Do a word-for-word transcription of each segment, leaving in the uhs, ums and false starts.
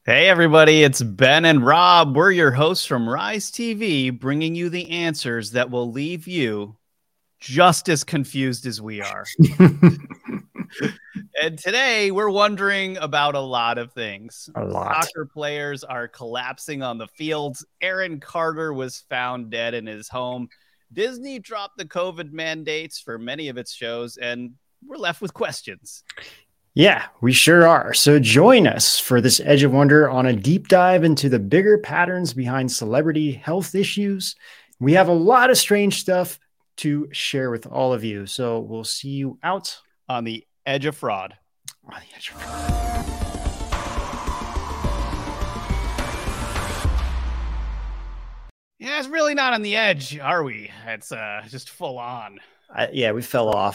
Hey, everybody, it's Ben and Rob. We're your hosts from Rise T V, bringing you the answers that will leave you just as confused as we are. And today, we're wondering about a lot of things. A lot. Soccer players are collapsing on the fields. Aaron Carter was found dead in his home. Disney dropped the COVID mandates for many of its shows, and we're left with questions. Yeah, we sure are. So join us for this Edge of Wonder on a deep dive into the bigger patterns behind celebrity health issues. We have a lot of strange stuff to share with all of you. So we'll see you out on the Edge of Fraud. On the Edge of Fraud. Yeah, it's really not on the edge, are we? It's uh, just full on. Uh, yeah, we fell off.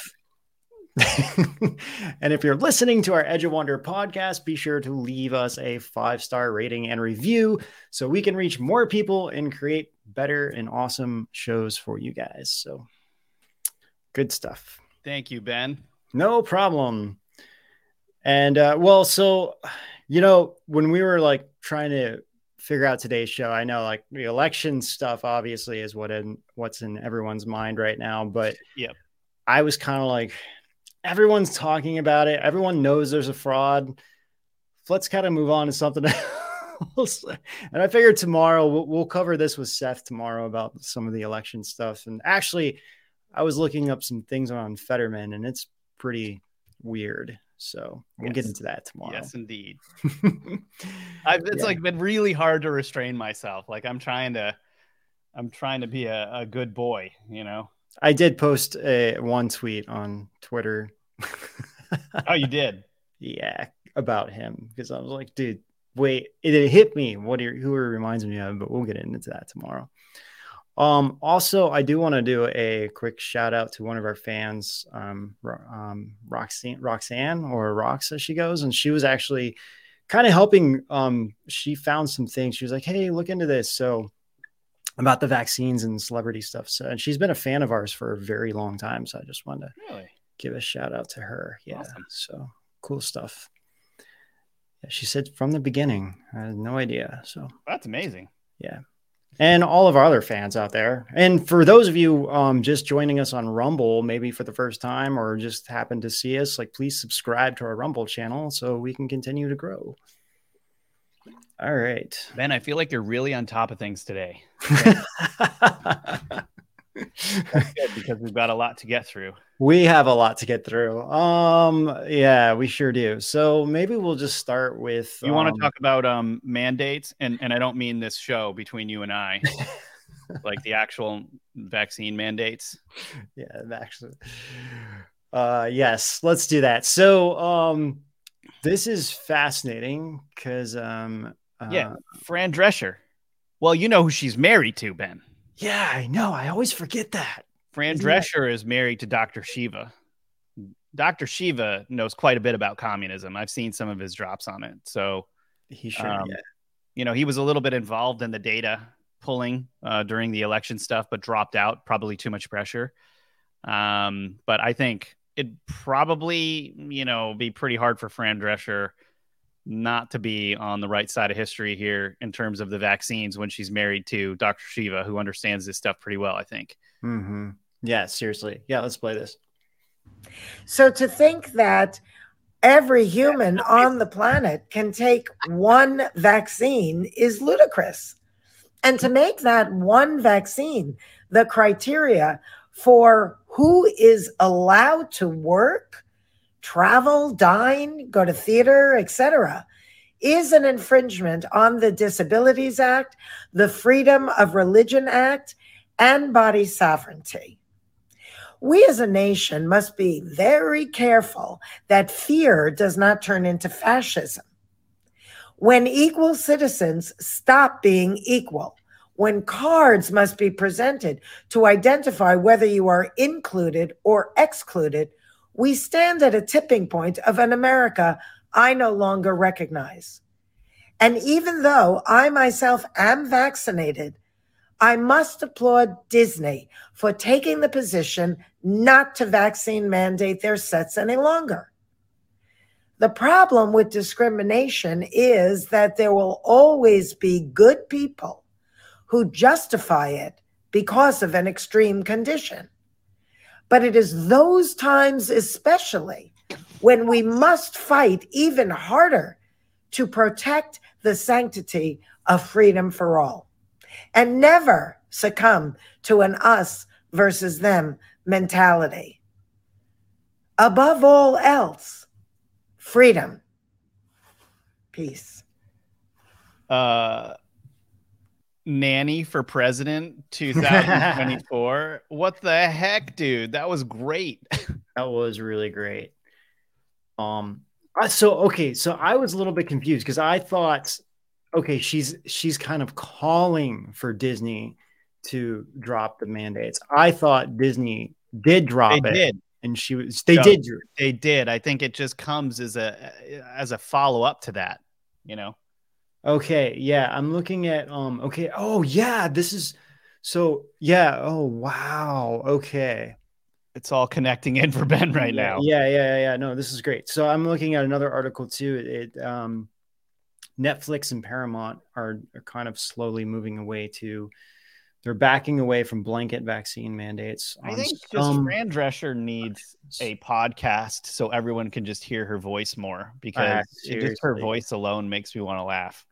And if you're listening to our Edge of Wonder podcast, be sure to leave us a five-star rating and review so we can reach more people and create better and awesome shows for you guys. So good stuff. Thank you, Ben. No problem. And uh, well, so, you know, when we were like trying to figure out today's show, I know like the election stuff obviously is what in what's in everyone's mind right now. But yep. I was kind of like, everyone's talking about it. Everyone knows there's a fraud. Let's kind of move on to something else. And I figured tomorrow we'll, we'll cover this with Seth tomorrow about some of the election stuff. And actually, I was looking up some things on Fetterman, and it's pretty weird. So we'll yes. get into that tomorrow. Yes, indeed. I've, it's yeah. like been really hard to restrain myself. Like I'm trying to, I'm trying to be a, a good boy, you know. I did post a one tweet on Twitter. Oh, you did? Yeah, about him because I was like, dude, wait, it, it hit me. What are, who it reminds me of? But we'll get into that tomorrow. Um, also, I do want to do a quick shout out to one of our fans, um, um, Roxanne, Roxanne or Rox as she goes, and she was actually kind of helping. Um, she found some things. She was like, hey, look into this. So. About the vaccines and celebrity stuff. So, and she's been a fan of ours for a very long time. So I just wanted to really? give a shout out to her. Yeah. Awesome. So cool stuff. Yeah, she said from the beginning. I had no idea. So that's amazing. Yeah. And all of our other fans out there. And for those of you um, just joining us on Rumble, maybe for the first time or just happen to see us, like please subscribe to our Rumble channel so we can continue to grow. All right. Ben, I feel like you're really on top of things today. That's good because we've got a lot to get through. We have a lot to get through. Um, yeah, we sure do. So maybe we'll just start with you um, want to talk about um mandates, and, and I don't mean this show between you and I, like the actual vaccine mandates. Yeah, actually. Uh yes, let's do that. So um this is fascinating because um uh, yeah, Fran Drescher. Well, you know who she's married to, Ben. Yeah, I know. I always forget that. Fran Isn't Drescher that... is married to Doctor Shiva. Doctor Shiva knows quite a bit about communism. I've seen some of his drops on it. So he should, um, yeah. You know, he was a little bit involved in the data pulling uh, during the election stuff, but dropped out. Probably too much pressure. Um, but I think it'd probably, you know, be pretty hard for Fran Drescher not to be on the right side of history here in terms of the vaccines when she's married to Doctor Shiva, who understands this stuff pretty well, I think. Mm-hmm. Yeah, seriously. Yeah, let's play this. So to think that every human on the planet can take one vaccine is ludicrous. And to make that one vaccine the criteria for who is allowed to work, travel, dine, go to theater, et cetera, is an infringement on the Disabilities Act, the Freedom of Religion Act, and body sovereignty. We as a nation must be very careful that fear does not turn into fascism. When equal citizens stop being equal, when cards must be presented to identify whether you are included or excluded, we stand at a tipping point of an America I no longer recognize. And even though I myself am vaccinated, I must applaud Disney for taking the position not to vaccine mandate their sets any longer. The problem with discrimination is that there will always be good people who justify it because of an extreme condition. But it is those times especially when we must fight even harder to protect the sanctity of freedom for all and never succumb to an us versus them mentality. Above all else, freedom, peace. Uh, Nanny for president twenty twenty-four. What the heck, dude? That was great. That was really great. Um, so okay, so I was a little bit confused because I thought, okay, she's she's kind of calling for Disney to drop the mandates. I thought Disney did drop they it, did. and she was they No, did. They did. I think it just comes as a as a follow up to that. You know. Okay, yeah, I'm looking at um. Okay, oh yeah, this is so yeah. Oh wow. Okay. It's all connecting in for Ben right yeah, now. Yeah, yeah, yeah, yeah. No, this is great. So I'm looking at another article too. It um, Netflix and Paramount are, are kind of slowly moving away to. They're backing away from blanket vaccine mandates. I think just some, Fran Drescher needs a podcast so everyone can just hear her voice more because uh, it just her voice alone makes me want to laugh.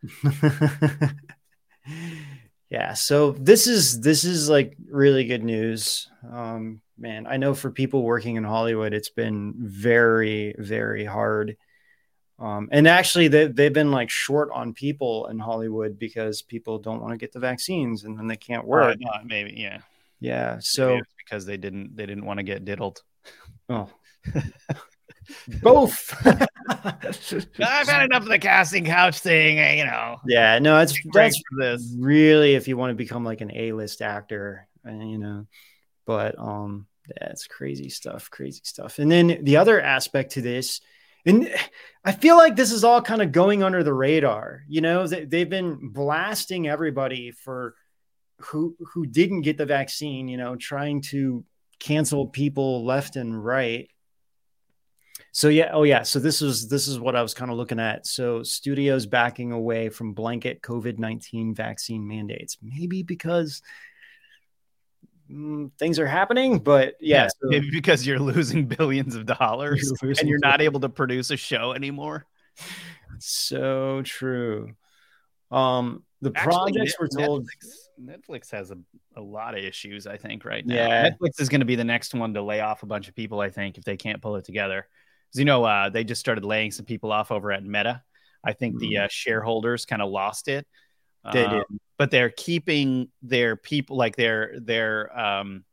Yeah, so this is this is like really good news. Um, man, I know for people working in Hollywood, it's been very, very hard. Um, and actually, they, they've been like short on people in Hollywood because people don't want to get the vaccines and then they can't work. Uh, no, maybe, yeah, yeah. So because they didn't they didn't want to get diddled. Oh, both. I've had enough of the casting couch thing, you know. Yeah, no, it's that's for this. Really if you want to become like an A-list actor, and you know, but um, that's crazy stuff, crazy stuff. And then the other aspect to this. And I feel like this is all kind of going under the radar. You know, they've been blasting everybody for who who didn't get the vaccine, you know, trying to cancel people left and right. So yeah, oh yeah, so this is this is what I was kind of looking at. So studios backing away from blanket COVID nineteen vaccine mandates, maybe because things are happening, but yeah, yeah so, maybe because you're losing billions of dollars you're and you're not able to produce a show anymore. So true. Um, the Actually, projects were told Netflix, Netflix has a, a lot of issues, I think, right now. Yeah. Netflix is going to be the next one to lay off a bunch of people, I think, if they can't pull it together. Because, you know, uh, they just started laying some people off over at Meta. I think mm-hmm. the uh, shareholders kind of lost it. They um, did. But they're keeping their people, like their their um,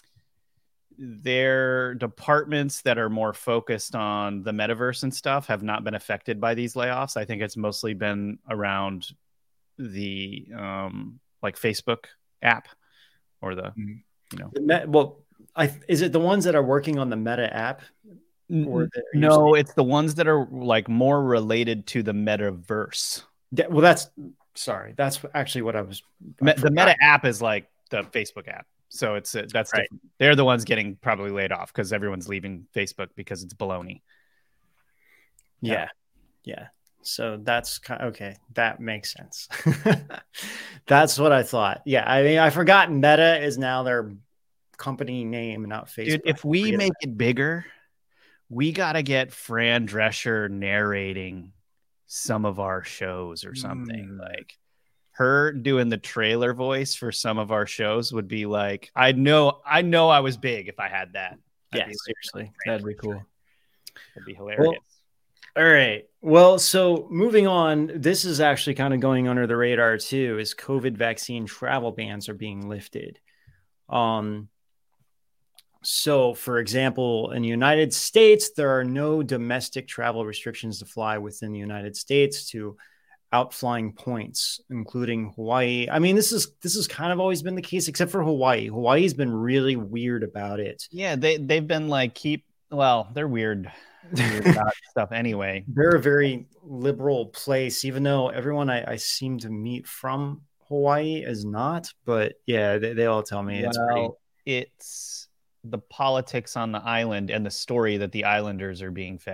their departments that are more focused on the metaverse and stuff have not been affected by these layoffs. I think it's mostly been around the um, like Facebook app or the mm-hmm. you know. The Met, well, I is it the ones that are working on the Meta app? Or the, no, it's the ones that are like more related to the metaverse. Yeah, well, that's sorry. That's actually what I was. I the Meta app is like the Facebook app. So it's uh, that's right. Different. They're the ones getting probably laid off because everyone's leaving Facebook because it's baloney. Yeah. Yeah. yeah. So that's kind of, okay. That makes sense. That's what I thought. Yeah. I mean, I forgot Meta is now their company name, not Facebook. Dude, if we make that. it bigger, we got to get Fran Drescher narrating some of our shows or something. Mm. Like her doing the trailer voice for some of our shows would be like, I know, I know I was big if I had that. Yeah, like, seriously. That'd be cool. That'd be hilarious. Well, all right. Well, so moving on, this is actually kind of going under the radar too, is COVID vaccine travel bans are being lifted. Um, So, for example, in the United States, there are no domestic travel restrictions to fly within the United States to outflying points, including Hawaii. I mean, this is this has kind of always been the case, except for Hawaii. Hawaii's been really weird about it. Yeah, they they've been like keep. Well, they're weird, weird about stuff anyway. They're a very liberal place, even though everyone I, I seem to meet from Hawaii is not. But yeah, they, they all tell me well, it's pretty. It's the politics on the island and the story that the islanders are being fed.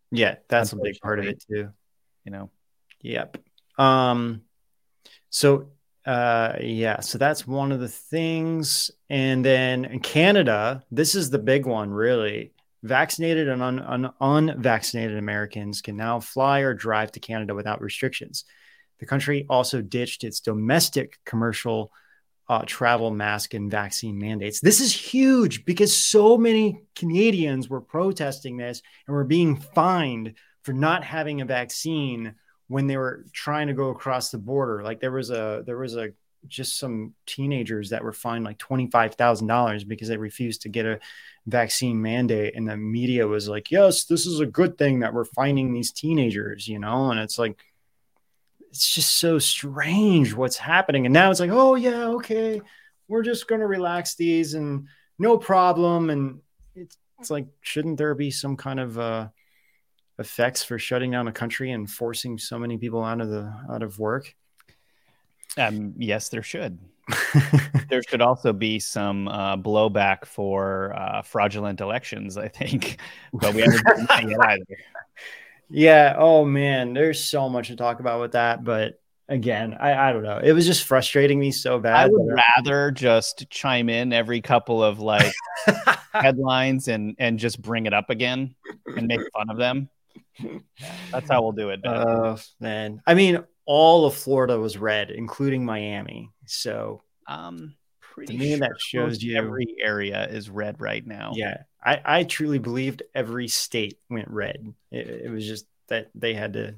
Yeah, that's a big part of it too. You know. Yep. Um. So, uh, yeah. So that's one of the things. And then in Canada, this is the big one, really. Vaccinated and un- un- unvaccinated Americans can now fly or drive to Canada without restrictions. The country also ditched its domestic commercial uh, travel mask and vaccine mandates. This is huge because so many Canadians were protesting this and were being fined for not having a vaccine when they were trying to go across the border. Like there was a, there was a, just some teenagers that were fined like twenty-five thousand dollars because they refused to get a vaccine mandate. And the media was like, yes, this is a good thing that we're finding these teenagers, you know? And it's like, it's just so strange what's happening. And now it's like, oh yeah, okay, we're just going to relax these and no problem. And it's, it's like, shouldn't there be some kind of uh, effects for shutting down a country and forcing so many people out of the, out of work? Um, yes, there should. There should also be some uh, blowback for uh, fraudulent elections, I think, but we haven't done that yet either. Yeah. Oh man, there's so much to talk about with that. But again, I, I don't know. It was just frustrating me so bad. I would rather just chime in every couple of like headlines and and just bring it up again and make fun of them. That's how we'll do it. Oh uh, man, I mean, all of Florida was red, including Miami. So, um, pretty to me, sure that shows you every area is red right now. Yeah, I, I truly believed every state went red. It, it was just that they had to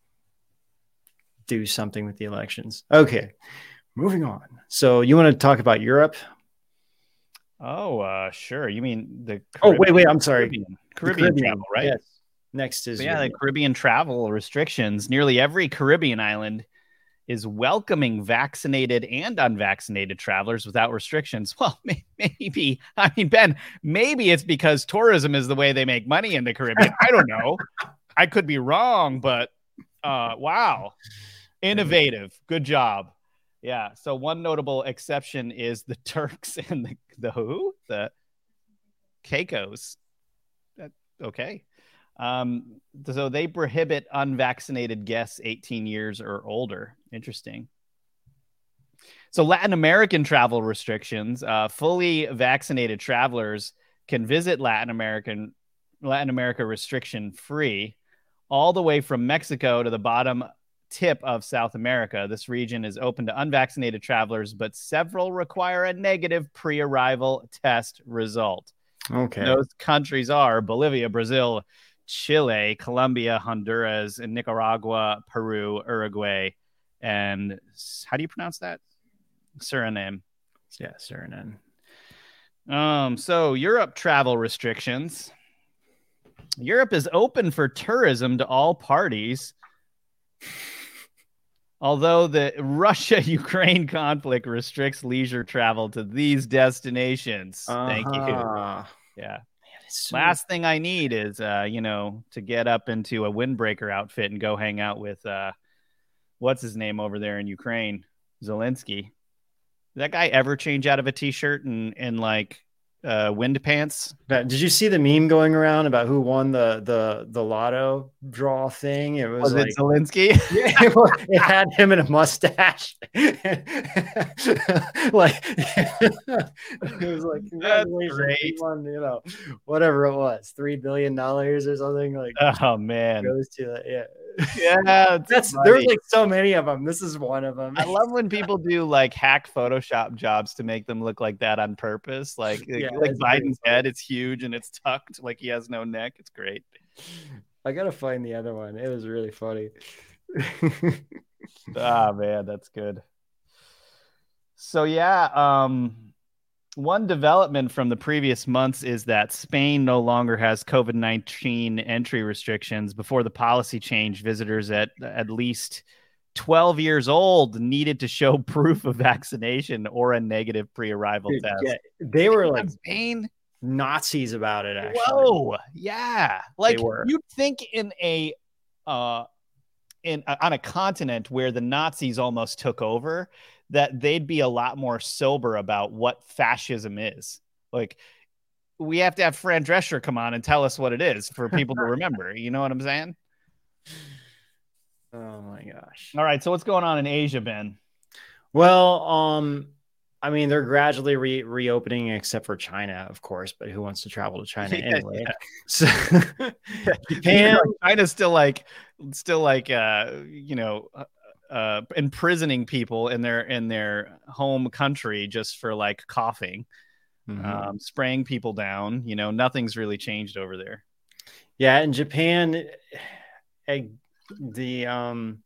do something with the elections. Okay, moving on. So, you want to talk about Europe? Oh, uh, sure. You mean the Caribbean, oh wait, wait. I'm sorry. Caribbean, Caribbean, Caribbean travel, right? Yes. Next is but yeah, the Caribbean travel restrictions. Nearly every Caribbean island is welcoming vaccinated and unvaccinated travelers without restrictions. Well, maybe, I mean, Ben, maybe it's because tourism is the way they make money in the Caribbean. I don't know. I could be wrong, but uh, wow. Innovative. Good job. Yeah. So one notable exception is the Turks and the, the who? The Caicos. That, okay. Um, so they prohibit unvaccinated guests eighteen years or older. Interesting. So Latin American travel restrictions, uh, fully vaccinated travelers can visit Latin American, Latin America restriction free all the way from Mexico to the bottom tip of South America. This region is open to unvaccinated travelers, but several require a negative pre-arrival test result. Okay. Those countries are Bolivia, Brazil, Chile, Colombia, Honduras, and Nicaragua, Peru, Uruguay, and how do you pronounce that? Suriname. Yeah, Suriname. Um, so Europe travel restrictions. Europe is open for tourism to all parties. Although the Russia-Ukraine conflict restricts leisure travel to these destinations. Uh-huh. Thank you. Yeah. So last thing I need is, uh, you know, to get up into a windbreaker outfit and go hang out with, uh, what's his name over there in Ukraine? Zelensky. Did that guy ever change out of a t-shirt and, and like uh, wind pants? Did you see the meme going around about who won the the the lotto draw thing? It was, was like it Zelensky. Yeah, it, was, it had him in a mustache. Like it was like congratulations, won, you know, whatever it was, three billion dollars or something. Like oh man, goes to that. Yeah. Yeah, that's funny. There's like so many of them. This is one of them. I love when people do like hack Photoshop jobs to make them look like that on purpose. Like, yeah, like Biden's head, it's huge and it's tucked, like he has no neck. It's great. I gotta find the other one. It was really funny. Ah, man, that's good. So yeah, um, one development from the previous months is that Spain no longer has COVID nineteen entry restrictions. Before the policy change, visitors at at least twelve years old needed to show proof of vaccination or a negative pre-arrival Dude, test. Yeah, they were like Spain Nazis about it, actually. Whoa, yeah. Like you'd think in a uh in uh, on a continent where the Nazis almost took over, that they'd be a lot more sober about what fascism is. Like we have to have Fran Drescher come on and tell us what it is for people to remember. You know what I'm saying? Oh my gosh. All right. So what's going on in Asia, Ben? Well, um, I mean, they're gradually re- reopening, except for China, of course. But who wants to travel to China anyway? Yeah. So Japan, China's still like, still like, uh, you know, uh, imprisoning people in their in their home country just for like coughing, mm-hmm. um, spraying people down. You know, nothing's really changed over there. Yeah, in Japan, I, the um.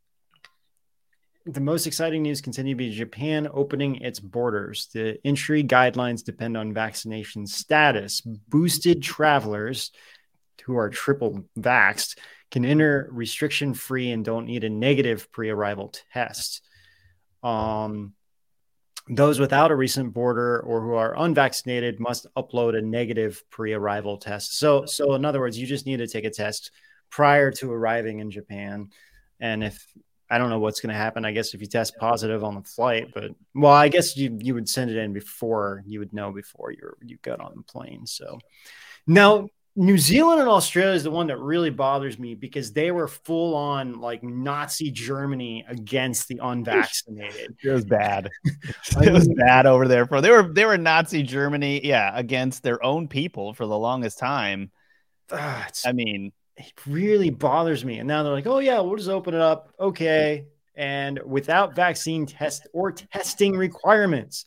The most exciting news continue to be Japan opening its borders. The entry guidelines depend on vaccination status. Boosted travelers who are triple vaxxed can enter restriction-free and don't need a negative pre-arrival test. Um, those without a recent border or who are unvaccinated must upload a negative pre-arrival test. So, so in other words, you just need to take a test prior to arriving in Japan. And if I don't know what's going to happen. I guess if you test positive on the flight, but well, I guess you you would send it in before you would know before you you got on the plane. So now New Zealand and Australia is the one that really bothers me because they were full on like Nazi Germany against the unvaccinated. It was bad. It was bad over there. For they were they were Nazi Germany, yeah, against their own people for the longest time. Uh, I mean. It really bothers me. And now they're like, oh, yeah, we'll just open it up. Okay. And without vaccine test or testing requirements,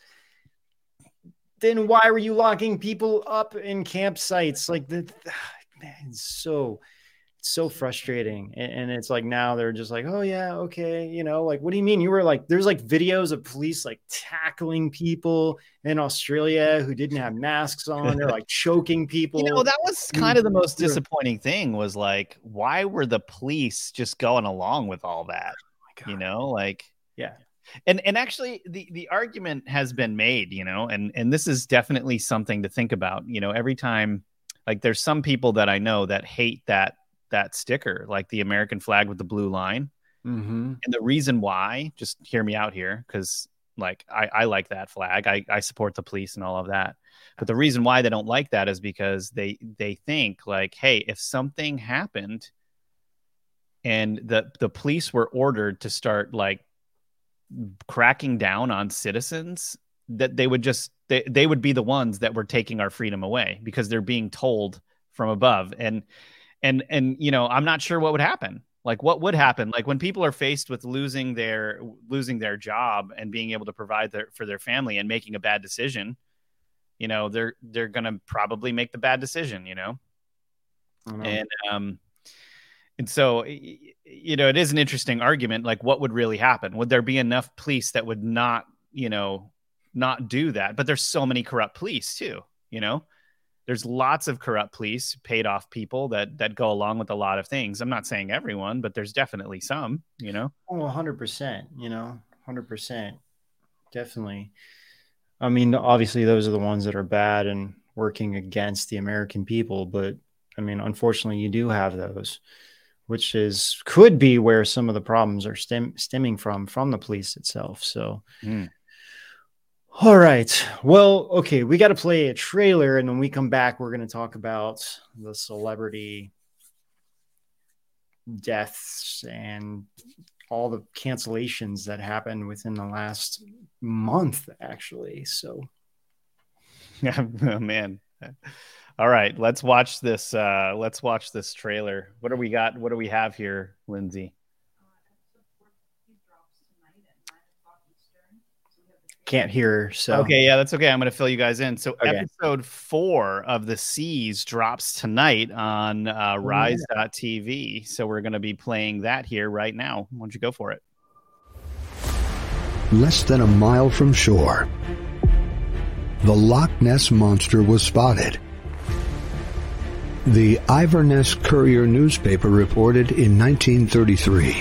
then why were you locking people up in campsites? Like, the, man, it's so, it's so frustrating. And, and it's like now they're just like, oh, yeah, okay. You know, like, what do you mean? You were like, there's like videos of police like tackling people in Australia who didn't have masks on. They're like choking people. You know, that was kind of the most disappointing thing was like, why were the police just going along with all that? Oh you know, like, yeah. And and actually the, the argument has been made, you know, and, and this is definitely something to think about. You know, every time, like there's some people that I know that hate that that sticker, like the American flag with the blue line. Mm-hmm. And the reason why, just hear me out here, because like I, I like that flag. I, I support the police and all of that. But the reason why they don't like that is because they they think like, hey, if something happened and the the police were ordered to start like cracking down on citizens, that they would just they, they would be the ones that were taking our freedom away because they're being told from above. And And, and, you know, I'm not sure what would happen. Like what would happen? Like when people are faced with losing their losing their job and being able to provide their, for their family and making a bad decision, you know, they're they're going to probably make the bad decision, you know, know. And um, and so, you know, it is an interesting argument. Like what would really happen? Would there be enough police that would not, you know, not do that? But there's so many corrupt police, too, you know. There's lots of corrupt police, paid off people that that go along with a lot of things. I'm not saying everyone, but there's definitely some, you know. Oh, one hundred percent, you know, one hundred percent. Definitely. I mean, obviously those are the ones that are bad and working against the American people. But I mean, unfortunately, you do have those, which is could be where some of the problems are stem, stemming from, from the police itself. So. Mm. All right. Well, okay. We got to play a trailer. And when we come back, we're going to talk about the celebrity deaths and all the cancellations that happened within the last month, actually. So, yeah, oh, man. All right. Let's watch this. Uh, let's watch this trailer. What do we got? What do we have here, Lindsay? Can't hear. So okay, yeah, that's okay. I'm going to fill you guys in. So okay. Episode four of The Seas drops tonight on uh, rise dot t v. So we're going to be playing that here right now. Why don't you go for it? Less than a mile from shore, the Loch Ness Monster was spotted. The Iverness Courier newspaper reported in nineteen thirty-three.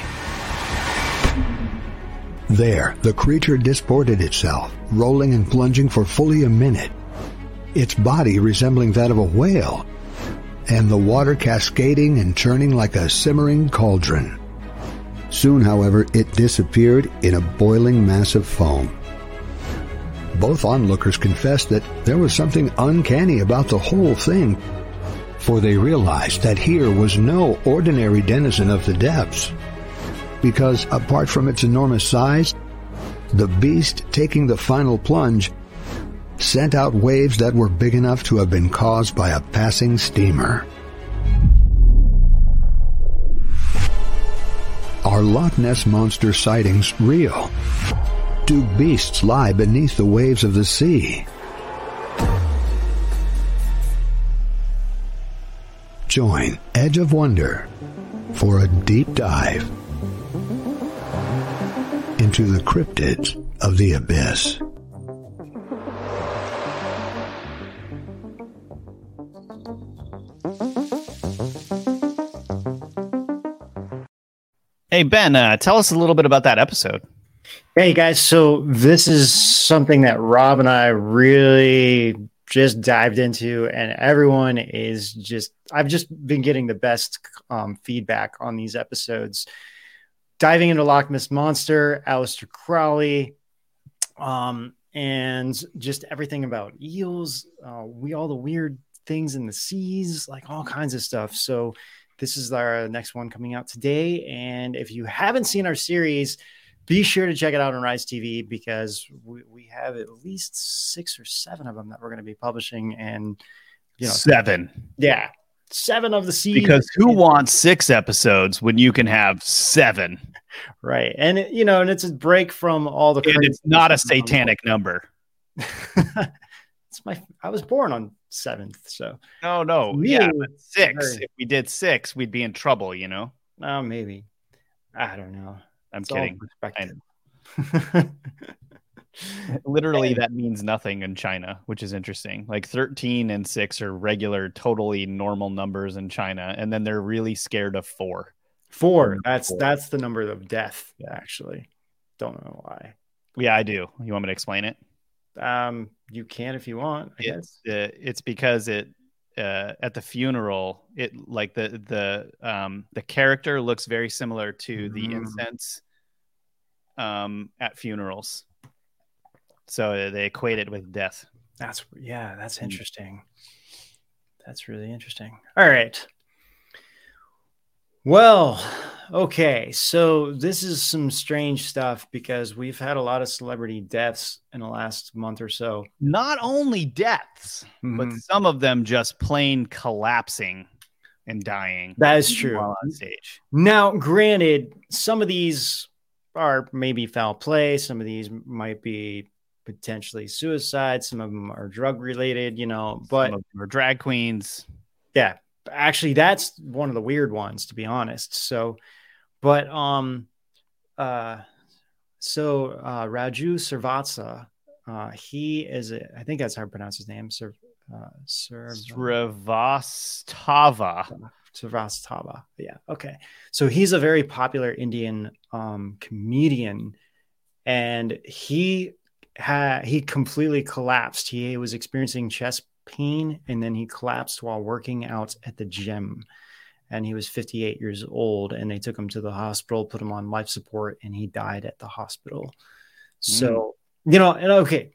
There, the creature disported itself, rolling and plunging for fully a minute, its body resembling that of a whale, and the water cascading and churning like a simmering cauldron. Soon, however, it disappeared in a boiling mass of foam. Both onlookers confessed that there was something uncanny about the whole thing, for they realized that here was no ordinary denizen of the depths, because apart from its enormous size, the beast taking the final plunge sent out waves that were big enough to have been caused by a passing steamer. Are Loch Ness Monster sightings real? Do beasts lie beneath the waves of the sea? Join Edge of Wonder for a deep dive into the cryptids of the abyss. Hey, Ben, uh, tell us a little bit about that episode. Hey, guys. So this is something that Rob and I really just dived into, and everyone is just, I've just been getting the best um, feedback on these episodes. Diving into Loch Ness Monster, Aleister Crowley, um, and just everything about eels, uh, we all the weird things in the seas, like all kinds of stuff. So this is our next one coming out today. And if you haven't seen our series, be sure to check it out on Rise T V, because we, we have at least six or seven of them that we're going to be publishing. And, you know, seven. Yeah. Seven of the seasons. Because who wants six episodes when you can have seven? Right. And, it, you know, and it's a break from all the. And it's not a satanic number. It's my, I was born on seventh. So, no, no. Me, yeah. But six. very, if we did six, we'd be in trouble, you know? Oh, maybe. I don't know. I'm It's kidding. perspective. Literally, Hey. that means nothing in China, which is interesting. Like thirteen and six are regular, totally normal numbers in China. And then they're really scared of four. Four. That's Four. that's the number of death, actually. Don't know why. Yeah, I do. You want me to explain it? Um, you can if you want, I It's guess. uh, it's because it uh, at the funeral, it like the the um the character looks very similar to the Mm. incense um at funerals. So they equate it with death. That's yeah, that's Mm. interesting. That's really interesting. All right. Well, okay. So this is some strange stuff, because we've had a lot of celebrity deaths in the last month or so. Not only deaths, but Mhm. some of them just plain collapsing and dying. That is true. While on stage. Now, granted, some of these are maybe foul play. Some of these might be potentially suicide. Some of them are drug related, you know, but Some of them are drag queens. yeah, actually that's one of the weird ones, to be honest. So, but, um, uh, so, uh, Raju Srivatsa, uh, he is, a, I think that's how I pronounce his name. Sir, uh, Sir, Srivastava. Srivastava. Yeah. Okay. So he's a very popular Indian, um, comedian, and he had, he completely collapsed. He was experiencing chest pain, and then he collapsed while working out at the gym, and he was fifty-eight years old, and they took him to the hospital, put him on life support, and he died at the hospital. So, mm. you know, and okay.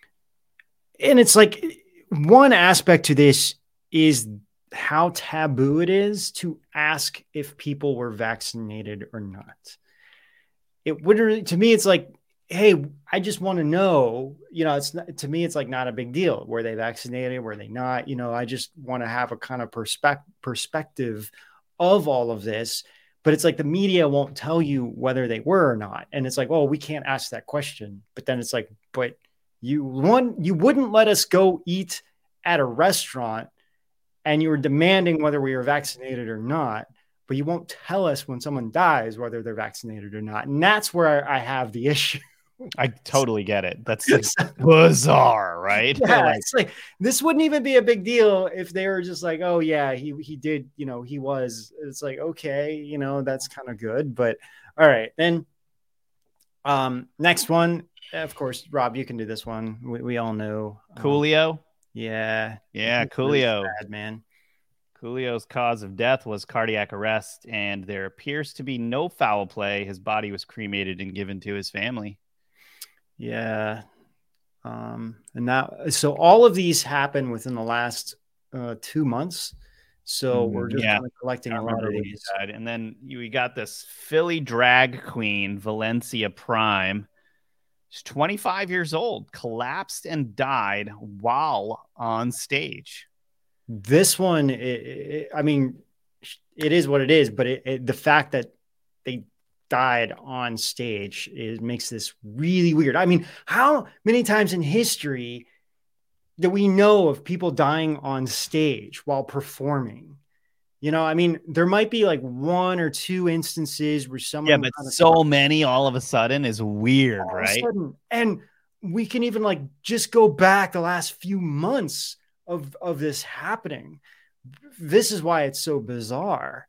And it's like, one aspect to this is how taboo it is to ask if people were vaccinated or not. It wouldn't really, to me, it's like, hey, I just want to know, you know, it's not, to me, it's like not a big deal. Were they vaccinated? Were they not? You know, I just want to have a kind of perspective perspective of all of this, but it's like the media won't tell you whether they were or not. And it's like, oh, we can't ask that question. But then it's like, but you one, you wouldn't let us go eat at a restaurant, and you were demanding whether we were vaccinated or not, but you won't tell us when someone dies whether they're vaccinated or not. And that's where I have the issue. I totally get it. That's like bizarre, right? Yeah, like, it's like, this wouldn't even be a big deal if they were just like, oh yeah, he he did, you know, he was. It's like, okay, you know, that's kind of good. But all right, then um next one, of course, Rob, you can do this one. We, we all know Coolio. Um, yeah, Yeah, it's really Coolio. sad, man. Coolio's cause of death was cardiac arrest, and there appears to be no foul play. His body was cremated and given to his family. Yeah. Um, and that, so all of these happen within the last uh, two months. So we're just Yeah. kind of collecting I a lot remember of when he these. died. And then you, we got this Philly drag queen, Valencia Prime. She's twenty-five years old, collapsed and died while on stage. This one, it, it, I mean, it is what it is, but it, it, the fact that they died on stage, it makes this really weird. I mean, how many times in history do we know of people dying on stage while performing? You know, I mean, there might be like one or two instances where someone, yeah, but kind of so many all of a sudden is weird, right? Sudden, and we can even like just go back the last few months of of this happening. This is why it's so bizarre.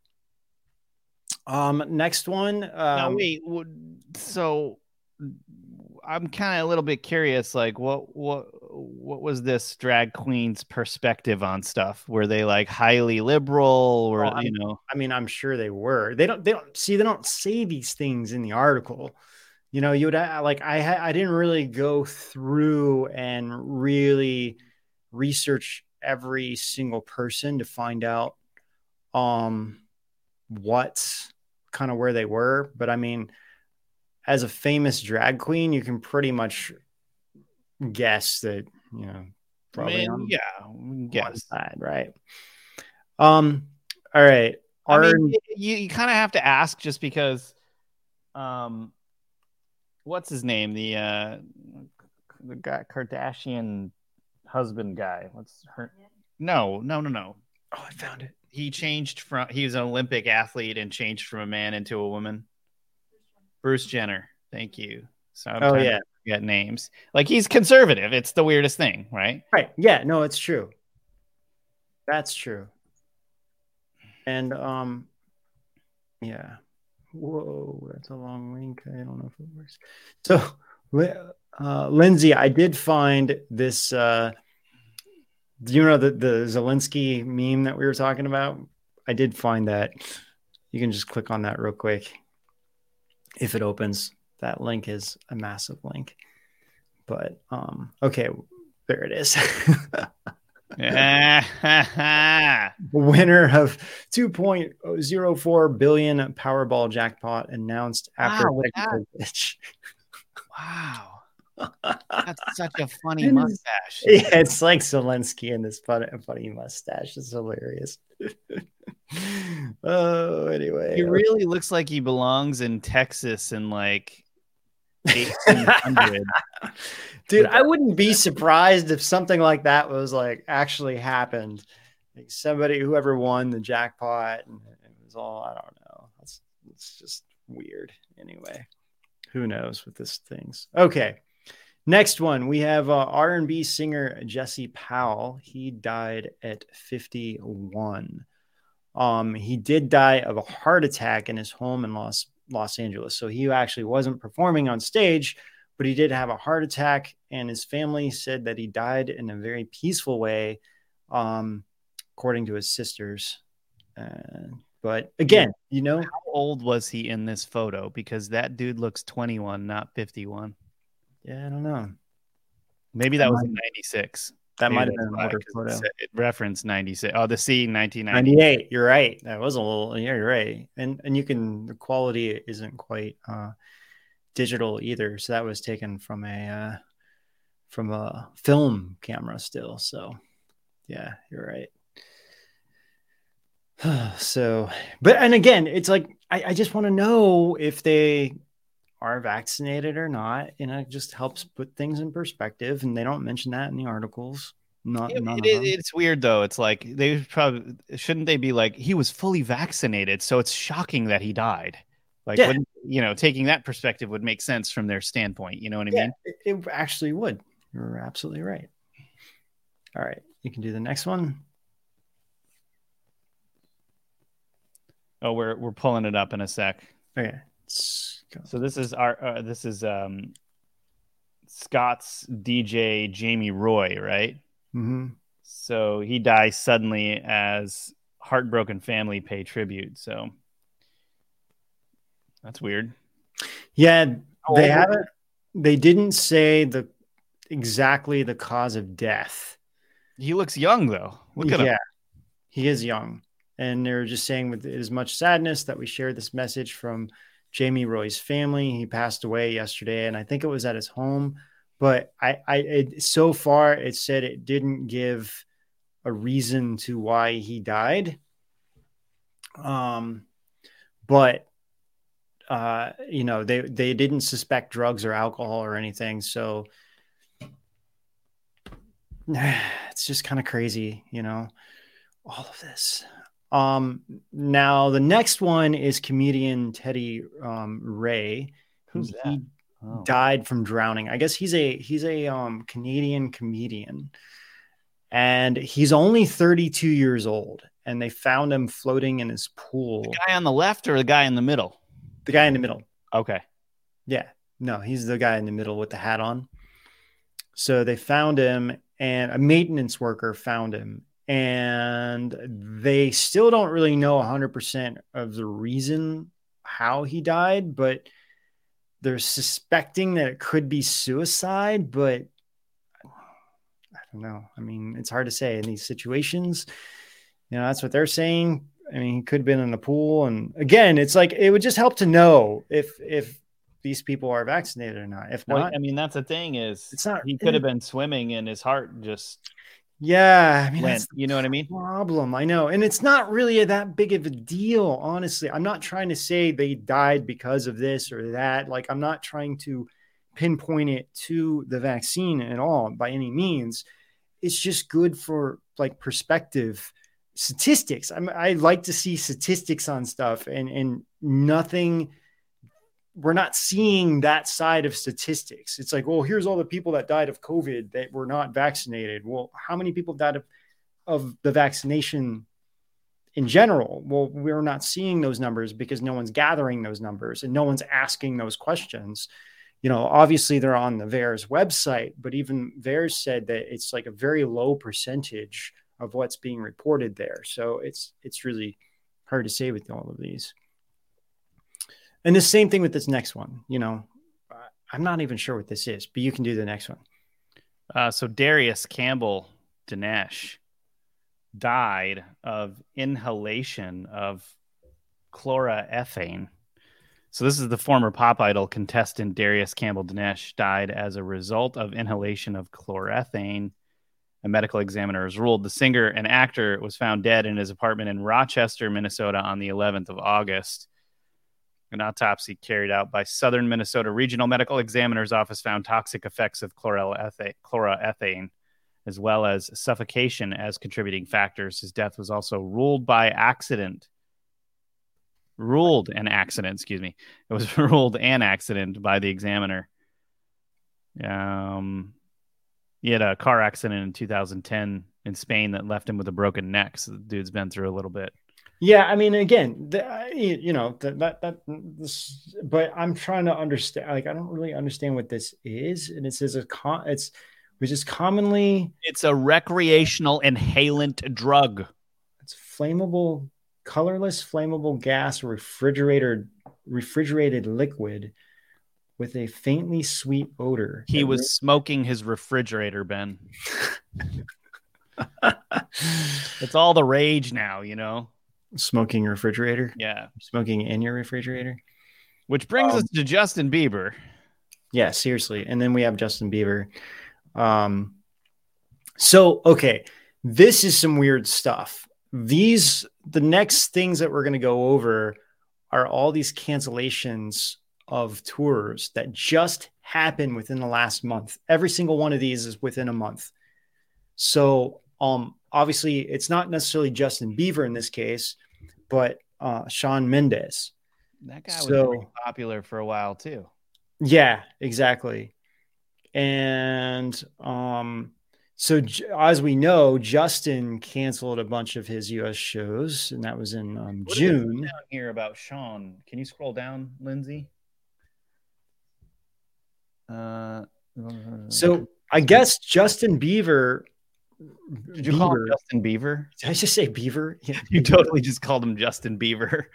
Um, next one. Um, now wait, so I'm kind of a little bit curious. Like, what what what was this drag queen's perspective on stuff? Were they like highly liberal, or well, you know? I mean, I'm sure they were. They don't. They don't see. They don't say these things in the article. You know, you would like. I I didn't really go through and really research every single person to find out um what kind of where they were, but I mean, as a famous drag queen, you can pretty much guess that, you know, probably Man, on yeah, guess side, right? Um, all right. I Our, mean, you, you kind of have to ask just because, um, what's his name? The uh, the guy Kardashian husband guy. What's her? No, no, no, no. Oh, I found it. He changed from. He was an Olympic athlete and changed from a man into a woman. Bruce Jenner. Thank you. So I'm oh yeah, get names. Like he's conservative. It's the weirdest thing, right? Right. Yeah. No, it's true. That's true. And um, yeah. Whoa, that's a long link. I don't know if it works. So, uh, Lindsay, I did find this. Uh, do you know the the Zelensky meme that we were talking about? I did find that. You can just click on that real quick. If it opens, that link is a massive link. But um, okay, there it is. Winner of two point oh four billion Powerball jackpot announced after wow, technical glitch. Wow. That's such a funny mustache. Yeah, it's like Zelensky and this funny, funny mustache. It's hilarious. Oh, anyway. He really looks like he belongs in Texas in like eighteen hundred. Dude, I wouldn't be surprised if something like that was like actually happened. Like somebody, whoever won the jackpot, and it was all, I don't know. It's, it's just weird. Anyway, who knows with these things. Okay. Next one, we have uh, R and B singer Jesse Powell. He died at fifty-one. Um, he did die of a heart attack in his home in Los Los Angeles. So he actually wasn't performing on stage, but he did have a heart attack, and his family said that he died in a very peaceful way, um, according to his sisters. Uh, but again, you know, how old was he in this photo? Because that dude looks twenty-one, not fifty-one. Yeah, I don't know. Maybe that was in ninety-six. That Maybe might have been an older photo. It referenced ninety-six. Oh, the C, nineteen ninety-eight. You're right. That was a little, yeah, you're right. And and you can, the quality isn't quite uh, digital either. So that was taken from a, uh, from a film camera still. So yeah, you're right. So, but, and again, it's like, I, I just want to know if they are vaccinated or not, and it just helps put things in perspective. And they don't mention that in the articles. Not, it, none it, of them. It's weird though. It's like they probably shouldn't they be like he was fully vaccinated, so it's shocking that he died. Like, yeah. when, you know, taking that perspective would make sense from their standpoint. You know what I yeah, mean? It, it actually would. You're absolutely right. All right, you can do the next one. Oh, we're we're pulling it up in a sec. Okay. So this is our uh, this is um Scott's D J Jamie Roy, right? Mm-hmm. So he dies suddenly as heartbroken family pay tribute. So that's weird. Yeah, they haven't. They didn't say the exactly the cause of death. He looks young, though. Look at yeah, him. He is young. And they're just saying, with as much sadness that we share this message from Jamie Roy's family. He passed away yesterday, and I think it was at his home. But I, I it, so far it said it didn't give a reason to why he died. Um, but uh, you know, they they didn't suspect drugs or alcohol or anything. So it's just kind of crazy, you know, all of this. Um, now the next one is comedian Teddy um, Ray. Who's that? He Oh. died from drowning. I guess he's a he's a um, Canadian comedian, and he's only thirty-two years old. And they found him floating in his pool. The guy on the left or the guy in the middle? The guy in the middle. Okay. Yeah, no, he's the guy in the middle with the hat on. So they found him, and a maintenance worker found him. And they still don't really know one hundred percent of the reason how he died, but they're suspecting that it could be suicide, but I don't know. I mean, it's hard to say in these situations. You know, that's what they're saying. I mean, he could have been in the pool. And again, it's like, it would just help to know if, if these people are vaccinated or not. If not, well, I mean, that's the thing is it's not, he could have been swimming and his heart just yeah, I mean, went, that's you know what I mean? Problem. I know. And it's not really a, that big of a deal. Honestly, I'm not trying to say they died because of this or that. Like, I'm not trying to pinpoint it to the vaccine at all by any means. It's just good for like perspective. Statistics. I'm, I like to see statistics on stuff, and and nothing. We're not seeing that side of statistics. It's like, well, here's all the people that died of COVID that were not vaccinated. Well, how many people died of, of the vaccination in general? Well, we're not seeing those numbers because no one's gathering those numbers and no one's asking those questions. You know, obviously they're on the V A E R S website, but even V A E R S said that it's like a very low percentage of what's being reported there. So it's, it's really hard to say with all of these. And the same thing with this next one. You know, I'm not even sure what this is, but you can do the next one. Uh, so Darius Campbell Dinesh died of inhalation of chloroethane. So this is the former Pop Idol contestant Darius Campbell Dinesh died as a result of inhalation of chloroethane. A medical examiner has ruled the singer and actor was found dead in his apartment in Rochester, Minnesota on the eleventh of August. An autopsy carried out by Southern Minnesota Regional Medical Examiner's Office found toxic effects of chloroethane, as well as suffocation as contributing factors. His death was also ruled by accident. Ruled an accident, excuse me. It was ruled an accident by the examiner. Um... He had a car accident in two thousand ten in Spain that left him with a broken neck. So the dude's been through a little bit. Yeah, I mean, again, the, you know, that, that, that this, but I'm trying to understand, like, I don't really understand what this is. And it says a con, it's, which is commonly, it's a recreational inhalant drug. It's flammable, colorless, flammable gas, refrigerator, refrigerated liquid with a faintly sweet odor. He was smoking his refrigerator, Ben. It's all the rage now, you know? Smoking refrigerator? Yeah. Smoking in your refrigerator? Which brings um, us to Justin Bieber. Yeah, seriously. And then we have Justin Bieber. Um, so, okay, this is some weird stuff. These, the next things that we're going to go over are all these cancellations of tours that just happened within the last month. Every single one of these is within a month. So um, obviously it's not necessarily Justin Bieber in this case, but uh, Shawn Mendes. That guy was so, pretty popular for a while too. Yeah, exactly. And um, so j- as we know, Justin canceled a bunch of his U S shows, and that was in um, what June. Down here about Shawn. Can you scroll down, Lindsay? Uh, so I guess Justin Bieber Did you call him Justin Bieber? Did I just say Beaver? Yeah, You Beaver. totally just called him Justin Bieber.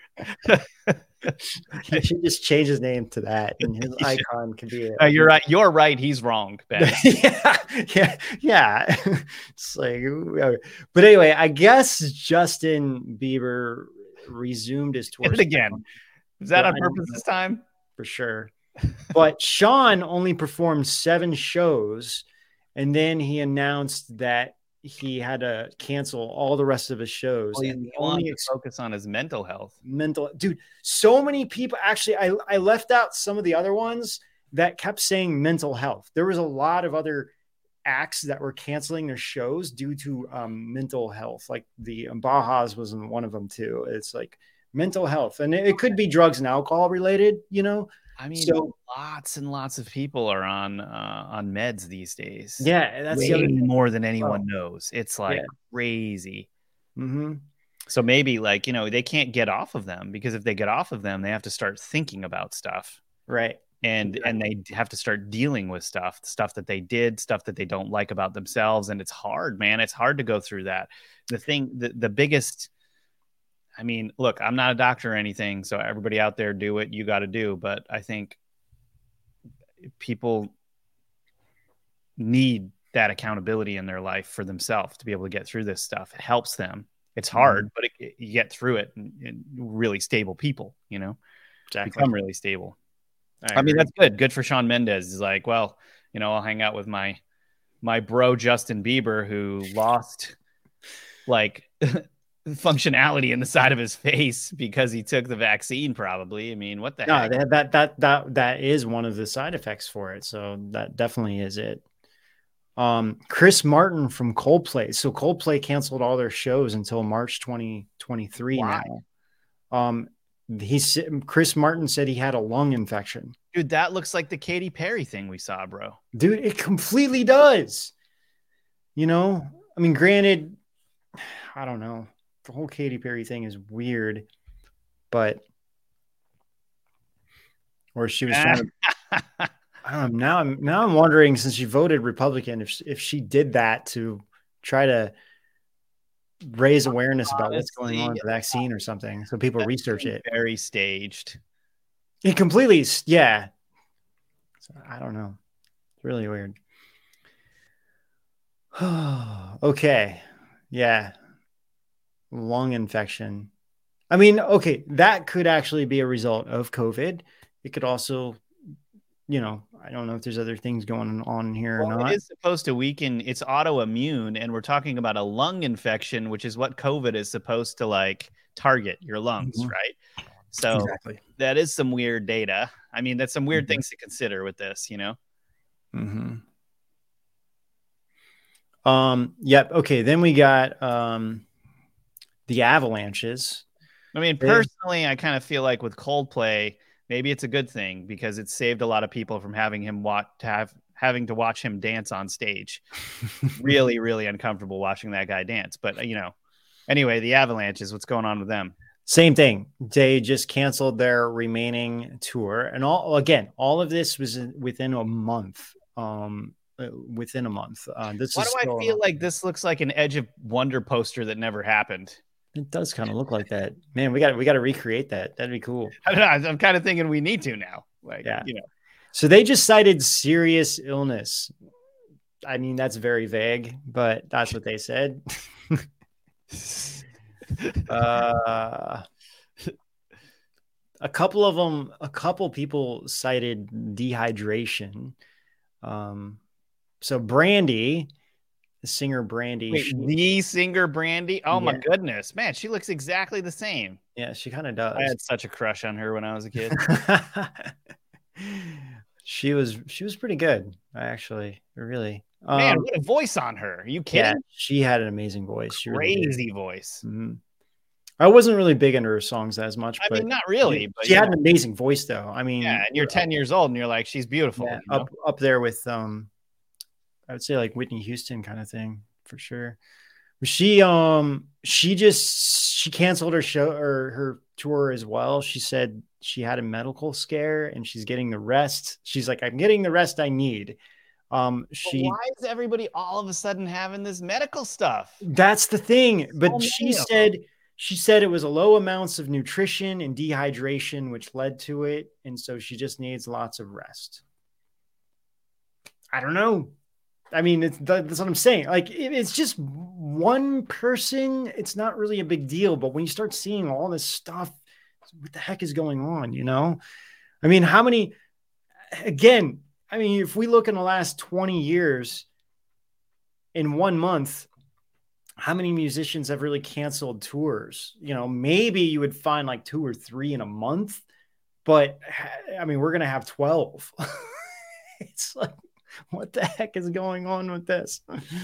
He should just change his name to that, and his icon can be. Uh, you're right. You're right. He's wrong, Ben. yeah, yeah, yeah. It's like, but anyway, I guess Justin Bieber resumed his tour Did it again. Is that Yeah, on purpose this time? for sure. But Sean only performed seven shows, and then he announced that he had to cancel all the rest of his shows. Well, and he the wanted only to ex- focus on his mental health. mental dude, so many people actually. I I left out some of the other ones that kept saying mental health. There was a lot of other acts that were canceling their shows due to um, mental health. Like the um, Bajas was in one of them too. It's like mental health, and it, it could be drugs and alcohol related. You know. I mean, So- lots and lots of people are on uh, on meds these days. Yeah, that's the way other. more than anyone knows. It's like Yeah. crazy. Mm-hmm. So maybe like, you know, they can't get off of them, because if they get off of them, they have to start thinking about stuff, Right. and Exactly. and they have to start dealing with stuff, stuff that they did, stuff that they don't like about themselves. And it's hard, man. It's hard to go through that. The thing, the, the biggest, I mean, look, I'm not a doctor or anything, so everybody out there, do what you got to do. But I think people need that accountability in their life for themselves to be able to get through this stuff. It helps them. It's hard, mm-hmm. but it, it, you get through it, and, and really stable people, you know, Exactly. become really stable. I, I mean, agree. that's good. Good for Shawn Mendes. He's like, well, you know, I'll hang out with my my bro Justin Bieber, who lost like functionality in the side of his face because he took the vaccine. Probably. I mean, what the no, heck? that, that that that that is one of the side effects for it. So that definitely is it. Um, Chris Martin from Coldplay. So Coldplay canceled all their shows until March twenty twenty-three. Why? Now, um, he's Chris Martin said he had a lung infection. Dude, that looks like the Katy Perry thing we saw, bro. Dude, it completely does. You know, I mean, granted, I don't know. The whole Katy Perry thing is weird, but or she was trying to. I don't know. Now I'm now I'm wondering, since she voted Republican, if if she did that to try to raise awareness about what's going on with the vaccine or something, so people research it. Very staged. It completely, yeah. So, I don't know. It's really weird. Okay, yeah. Lung infection. I mean, okay, that could actually be a result of COVID. It could also, you know, I don't know if there's other things going on here well, or not. It is supposed to weaken. It's autoimmune, and we're talking about a lung infection, which is what COVID is supposed to like target your lungs, mm-hmm. right? So exactly. That is some weird data. I mean, that's some weird mm-hmm. things to consider with this, you know? Mm-hmm. Um, yep. Okay. Then we got um, the Avalanches. I mean, personally, I kind of feel like with Coldplay, maybe it's a good thing because it saved a lot of people from having him watch to have having to watch him dance on stage. really, really uncomfortable watching that guy dance. But, you know, anyway, the Avalanches, what's going on with them? Same thing. They just canceled their remaining tour. And all again, all of this was within a month. Um, within a month. Uh, this Why is do I feel like this looks like an Edge of Wonder poster that never happened? It does kind of look like that. Man, we got we got to recreate that. That'd be cool. I don't know. I'm kind of thinking we need to now. Like, yeah. you know. So they just cited serious illness. I mean, that's very vague, but that's what they said. uh, a couple of them, a couple people cited dehydration. Um, so Brandy, the singer Brandy, Wait, she, the singer Brandy. Oh yeah. my goodness, man, she looks exactly the same. Yeah, she kind of does. I had such a crush on her when I was a kid. she was she was pretty good, actually. Really. Man, um, what a voice on her. Are you kidding? Yeah, she had an amazing voice. She Crazy really voice. Mm-hmm. I wasn't really big into her songs as much. I but mean, not really. She, but she had know. an amazing voice, though. I mean, yeah, and you're ten years old, and you're like, she's beautiful. Yeah, you know? up up there with, um, I would say like Whitney Houston kind of thing for sure. She um she just she canceled her show or her tour as well. She said she had a medical scare and she's getting the rest. She's like, I'm getting the rest I need. Um, she. But why is everybody all of a sudden having this medical stuff? That's the thing. But So she said she said it was a low amounts of nutrition and dehydration, which led to it, and so she just needs lots of rest. I don't know. I mean, it's, that's what I'm saying. Like, it, it's just one person. It's not really a big deal. But when you start seeing all this stuff, what the heck is going on? You know, I mean, how many? Again. I mean, if we look in the last twenty years, in one month, how many musicians have really canceled tours? You know, maybe you would find like two or three in a month, but I mean, we're going to have twelve. It's like, what the heck is going on with this?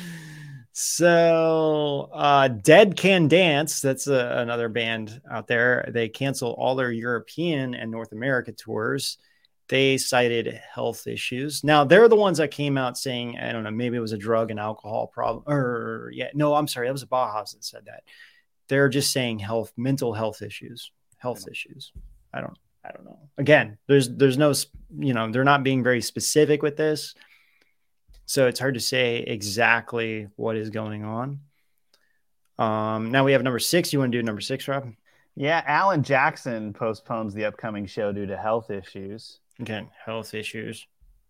So, uh, Dead Can Dance, that's a, another band out there. They canceled all their European and North America tours. They cited health issues. Now, they're the ones that came out saying, I don't know, maybe it was a drug and alcohol problem. Or, yeah, no, I'm sorry. That was Bauhaus that said that. They're just saying health, mental health issues, health issues. I don't, I don't know. Again, there's, there's no, you know, they're not being very specific with this. So it's hard to say exactly what is going on. Um, now we have number six. You want to do number six, Rob? Yeah, Alan Jackson postpones the upcoming show due to health issues. Again, health issues.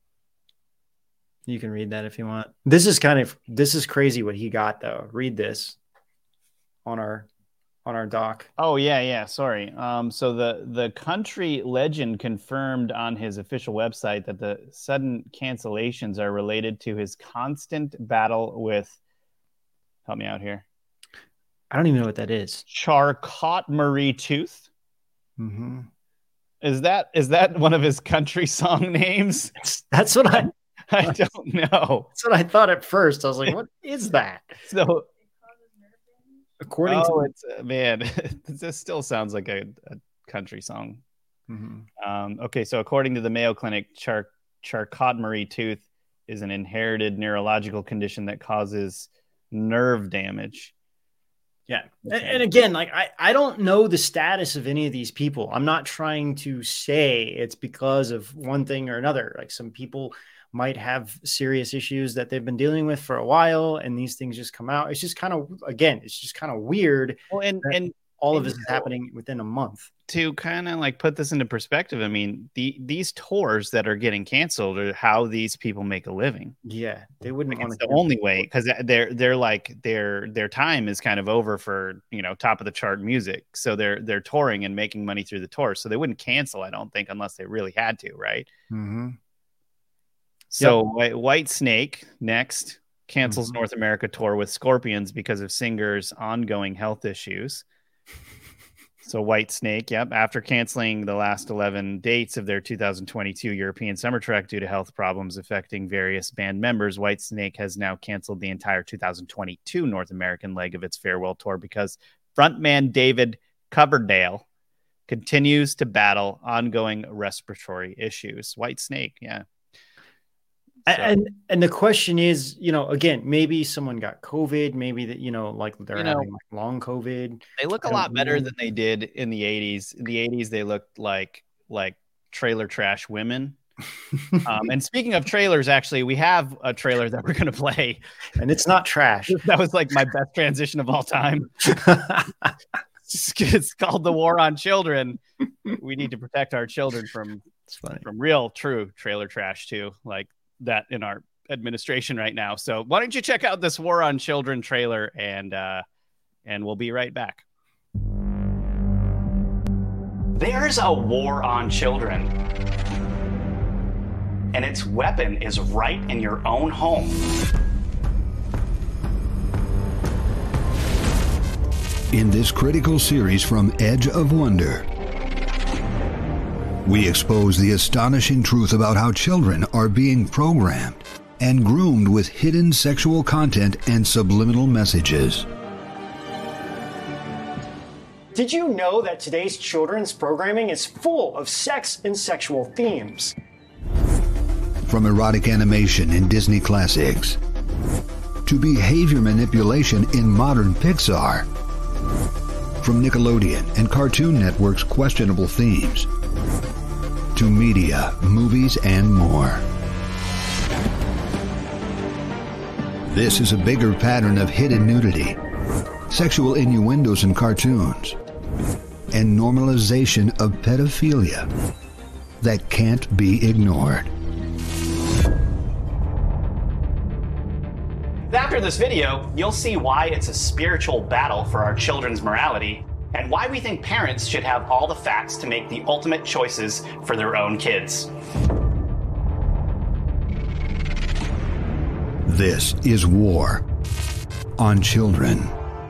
You can read that if you want. This is kind of this is crazy what he got though. Read this on our on our doc. Oh yeah, yeah. Sorry. Um, so the the country legend confirmed on his official website that the sudden cancellations are related to his constant battle with. Help me out here. I don't even know what that is. Charcot-Marie-Tooth. Mm-hmm. Is that is that one of his country song names? That's what I I don't know. That's what I thought at first. I was like, what is that? So according oh, to it's uh, man, this still sounds like a, a country song. Mm-hmm. Um, okay, so according to the Mayo Clinic, Char- Charcot-Marie-Tooth is an inherited neurological condition that causes nerve damage. Yeah. Okay. And, and again, like I, I don't know the status of any of these people. I'm not trying to say it's because of one thing or another. Like some people might have serious issues that they've been dealing with for a while and these things just come out. It's just kind of, again, it's just kind of weird. Well, and, and all and of this is happening within a month. To kind of like put this into perspective, I mean, the these tours that are getting canceled are how these people make a living. Yeah, they wouldn't like want it's to the only way because they're they're like their their time is kind of over for, you know, top of the chart music. So they're they're touring and making money through the tour. So they wouldn't cancel, I don't think, unless they really had to, right? Mm-hmm. So yep. White Snake next cancels mm-hmm. North America tour with Scorpions because of singer's ongoing health issues. So White Snake, yep, after canceling the last eleven dates of their two thousand twenty-two European Summer Trek due to health problems affecting various band members, White Snake has now canceled the entire two thousand twenty-two North American leg of its farewell tour because frontman David Coverdale continues to battle ongoing respiratory issues. White Snake, yeah. So. And and the question is, you know, again, maybe someone got COVID, maybe that, you know, like they're you know, having like long COVID. They look a lot know. better than they did in the eighties. In the eighties, they looked like like trailer trash women. um, and speaking of trailers, actually, we have a trailer that we're going to play. And it's not trash. That was like my best transition of all time. It's called The War on Children. We need to protect our children from, from real, true trailer trash, too. Like, that in our administration right now. So why don't you check out this War on Children trailer and uh and we'll be right back. There's a war on children, and its weapon is right in your own home. In this critical series from Edge of Wonder, we expose the astonishing truth about how children are being programmed and groomed with hidden sexual content and subliminal messages. Did you know that today's children's programming is full of sex and sexual themes? From erotic animation in Disney classics to behavior manipulation in modern Pixar, from Nickelodeon and Cartoon Network's questionable themes to media, movies, and more. This is a bigger pattern of hidden nudity, sexual innuendos in cartoons, and normalization of pedophilia that can't be ignored. After this video, you'll see why it's a spiritual battle for our children's morality and why we think parents should have all the facts to make the ultimate choices for their own kids. This is War on Children.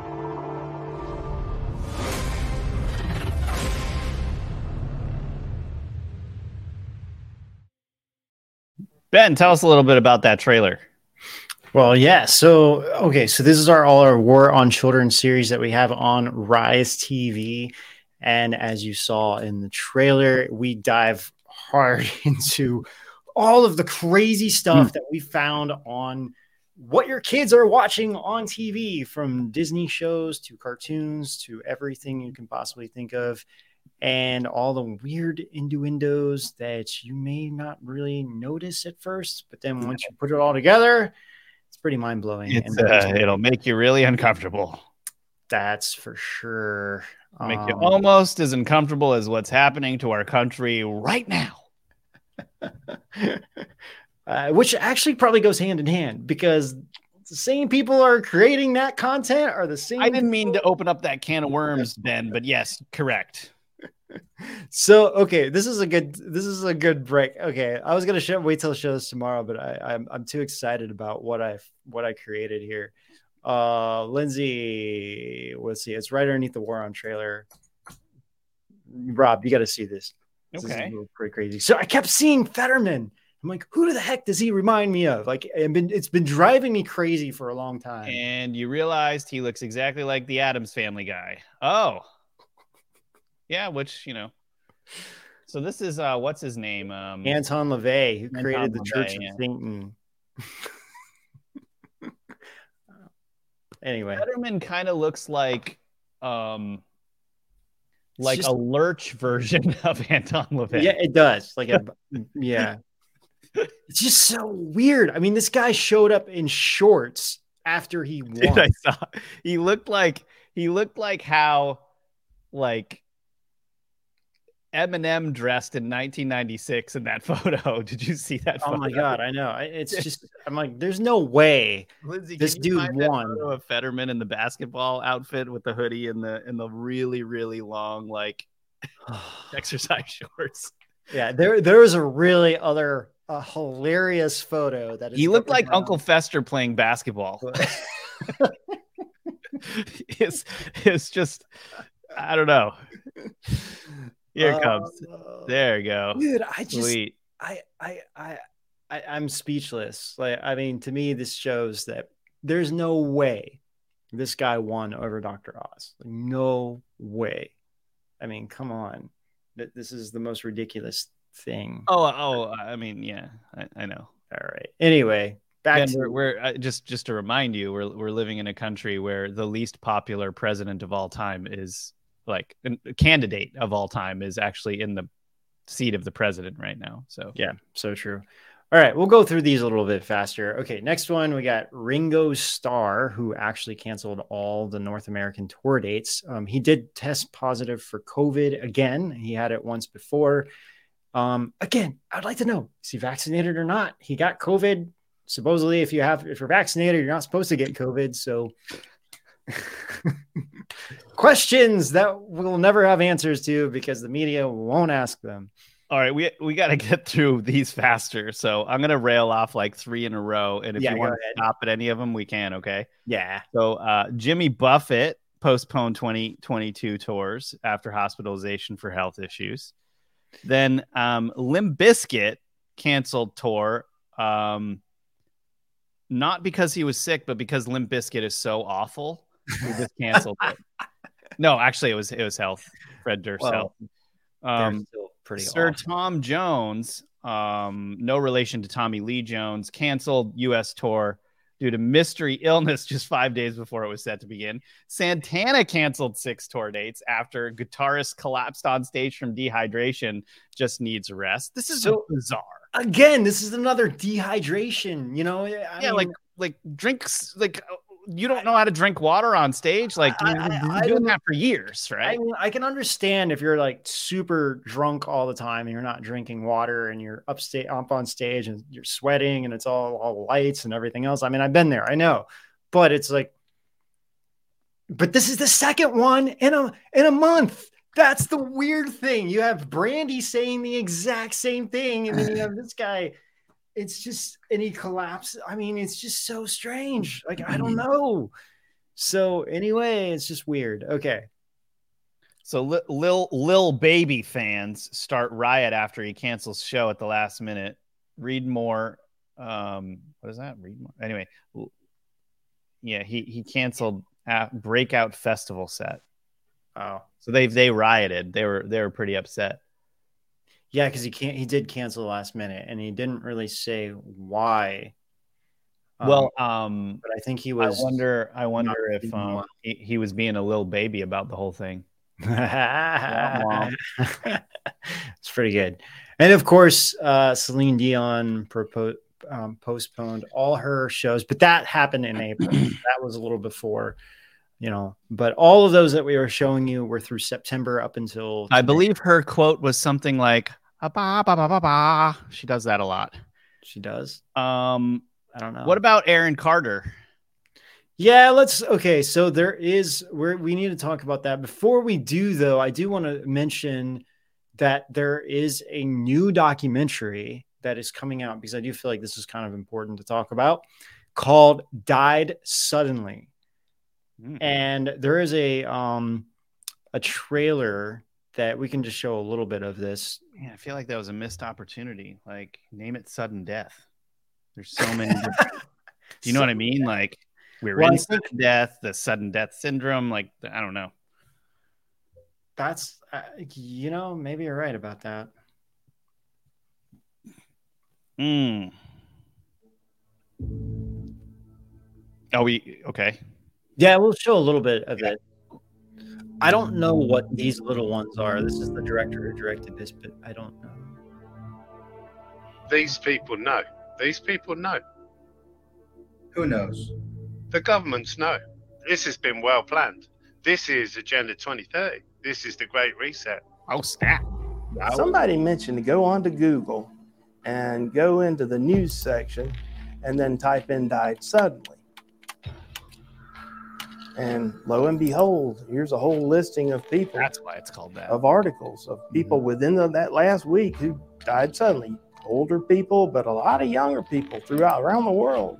Ben, tell us a little bit about that trailer. Well, yeah. So, okay. So this is our all our War on Children series that we have on Rise T V. And as you saw in the trailer, we dive hard into all of the crazy stuff mm. that we found on what your kids are watching on T V, from Disney shows to cartoons to everything you can possibly think of, and all the weird innuendos that you may not really notice at first, but then once you put it all together, it's pretty mind-blowing. It's, uh, it'll make you really uncomfortable. That's for sure. Make um, you almost as uncomfortable as what's happening to our country right now. uh, which actually probably goes hand in hand, because the same people are creating that content are the same. I didn't people. mean to open up that can of worms, Ben, but yes, correct. So, okay, this is a good this is a good break. Okay, I was gonna show, wait till the show's tomorrow, but I, I'm I'm too excited about what I what I created here. Uh, Lindsay, let's see, it's right underneath the War on trailer. Rob, you got to see this. This okay, is pretty crazy. So I kept seeing Fetterman. I'm like, who the heck does he remind me of? Like, I've been it's been driving me crazy for a long time. And you realized he looks exactly like the Addams Family guy. Oh. Yeah, which, you know. So this is, uh, what's his name? Um, Anton LaVey, who Anton created the LaVey, Church yeah. of Satan. Anyway. Fetterman kind of looks like, um, like just, a lurch version of Anton LaVey. Yeah, it does. Like, a, yeah. It's just so weird. I mean, this guy showed up in shorts after he won. Dude, I saw, he looked like, he looked like how, like, Eminem dressed in nineteen ninety-six in that photo. Did you see that photo? Oh my god, I know. It's just, I'm like, there's no way Lindsay, this dude won. That photo of Fetterman in the basketball outfit with the hoodie and the and the really really long like exercise shorts. Yeah, there there was a really other a hilarious photo that is he looked like Uncle Fester playing basketball. it's it's just I don't know. Here it comes. Uh, there you go. Dude, I just Sweet. I, I I I I'm speechless. Like, I mean, to me, this shows that there's no way this guy won over Doctor Oz. Like, no way. I mean, come on. This is the most ridiculous thing. Oh, oh, I mean, yeah, I, I know. All right. Anyway, back Ben, to we're, we're uh, just just to remind you, we're we're living in a country where the least popular president of all time is like a candidate of all time is actually in the seat of the president right now. So yeah, so true. All right, we'll go through these a little bit faster. Okay, next one, we got Ringo Starr, who actually canceled all the North American tour dates. Um, he did test positive for COVID again. He had it once before. Um, again, I'd like to know, is he vaccinated or not? He got COVID. Supposedly, if you have, if you're vaccinated, you're not supposed to get COVID. So questions that we'll never have answers to because the media won't ask them. All right, we we got to get through these faster. So I'm going to rail off like three in a row. And if yeah, you want to stop at any of them, we can, okay? Yeah. So uh, Jimmy Buffett postponed twenty twenty-two tours after hospitalization for health issues. Then um, Limp Bizkit canceled tour, um, not because he was sick, but because Limp Bizkit is so awful. He just canceled it. No, actually, it was it was health. Fred Durst well, health. Um, still pretty Sir awful. Tom Jones, um, no relation to Tommy Lee Jones, canceled U S tour due to mystery illness just five days before it was set to begin. Santana canceled six tour dates after guitarist collapsed on stage from dehydration. Just needs rest. This is so bizarre. Again, this is another dehydration. You know, I yeah, mean, like like drinks like you don't know how to drink water on stage. Like you've I, been I, doing I that for years, right? I mean, I can understand if you're like super drunk all the time and you're not drinking water and you're upstate up on stage and you're sweating and it's all all lights and everything else. I mean, I've been there, I know, but it's like, but this is the second one in a in a month. That's the weird thing. You have Brandy saying the exact same thing, and then you have this guy. It's just, and he collapsed. I mean, it's just so strange. Like, I don't know. So anyway, it's just weird. Okay. So li- Lil Lil Baby fans start riot after he cancels show at the last minute. Read more. Um, what is that? Read more. Anyway, yeah, he he canceled a breakout festival set. Oh, so they they rioted. They were they were pretty upset. Yeah, because he can't. He did cancel the last minute, and he didn't really say why. Um, well, um, but I think he was. I wonder. I wonder if um, he, he was being a little baby about the whole thing. It's pretty good. And of course, uh, Celine Dion propo- um, postponed all her shows, but that happened in April. That was a little before, you know. But all of those that we were showing you were through September up until. I believe her quote was something like "ba ba ba ba ba." She does that a lot. She does. Um, I don't know. What about Aaron Carter? Yeah, let's. Okay, so there is where we need to talk about that. Before we do, though, I do want to mention that there is a new documentary that is coming out because I do feel like this is kind of important to talk about, called "Died Suddenly," mm. and there is a um a trailer that we can just show a little bit of this. Yeah, I feel like that was a missed opportunity. Like, name it "Sudden Death." There's so many. Different... Do you know what I mean? Like. We're well, in sudden think, death, the sudden death syndrome. Like, I don't know. That's, uh, you know, maybe you're right about that. Mm. Oh, we, okay. Yeah, we'll show a little bit of it. I don't know what these little ones are. This is the director who directed this, but I don't know. These people know. These people know. Who knows? The governments know. This has been well planned. This is Agenda twenty thirty. This is the Great Reset. Oh, snap. Wow. Somebody mentioned to go onto Google and go into the news section and then type in "died suddenly." And lo and behold, here's a whole listing of people. That's why it's called that. Of articles of people mm-hmm. within the, that last week who died suddenly. Older people, but a lot of younger people throughout around the world.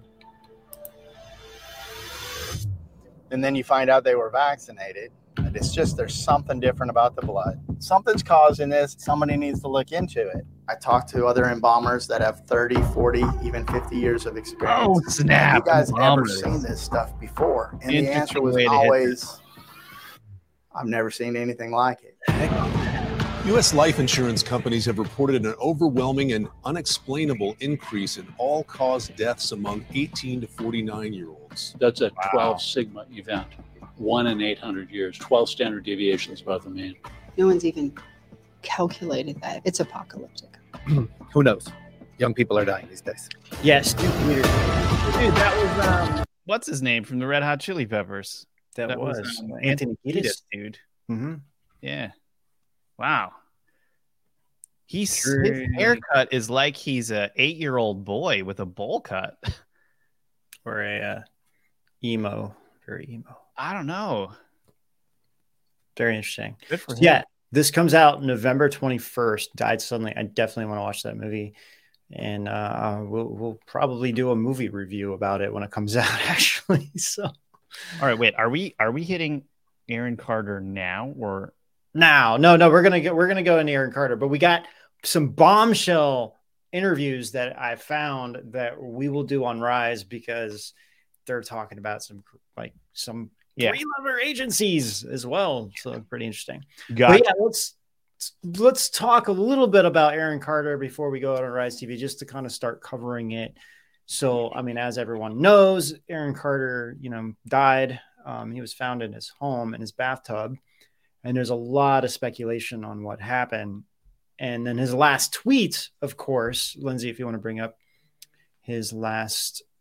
And then you find out they were vaccinated. And it's just there's something different about the blood. Something's causing this. Somebody needs to look into it. I talked to other embalmers that have thirty, forty, even fifty years of experience. Oh, snap. Have you guys embalmers. ever seen this stuff before? And the answer was always, I've never seen anything like it. U S life insurance companies have reported an overwhelming and unexplainable increase in all-cause deaths among eighteen to forty-nine-year-olds. That's a Wow. twelve sigma event, one in eight hundred years, twelve standard deviations above the mean. No one's even calculated that. It's apocalyptic. Who knows? Young people are dying these days. Yes, dude, dude, that was um, what's his name from the Red Hot Chili Peppers? That, that was, was um, Anthony Kiedis, dude. Mm-hmm. Yeah. Wow. He's his haircut is like he's a eight-year-old boy with a bowl cut. Or a uh, emo. Very emo. I don't know. Very interesting. Good for him. Yeah. This comes out November twenty-first. Died Suddenly. I definitely want to watch that movie. And uh, we'll we'll probably do a movie review about it when it comes out, actually. So all right, wait, are we are we hitting Aaron Carter now or Now, no, no, we're gonna get we're gonna go into Aaron Carter, but we got some bombshell interviews that I found that we will do on Rise because they're talking about some like some yeah. three-letter agencies as well. So pretty interesting. Gotcha. But yeah, let's let's talk a little bit about Aaron Carter before we go out on Rise T V, just to kind of start covering it. So, I mean, as everyone knows, Aaron Carter, you know, died. Um, he was found in his home in his bathtub. And there's a lot of speculation on what happened. And then his last tweet, of course, Lindsay, if you want to bring up his last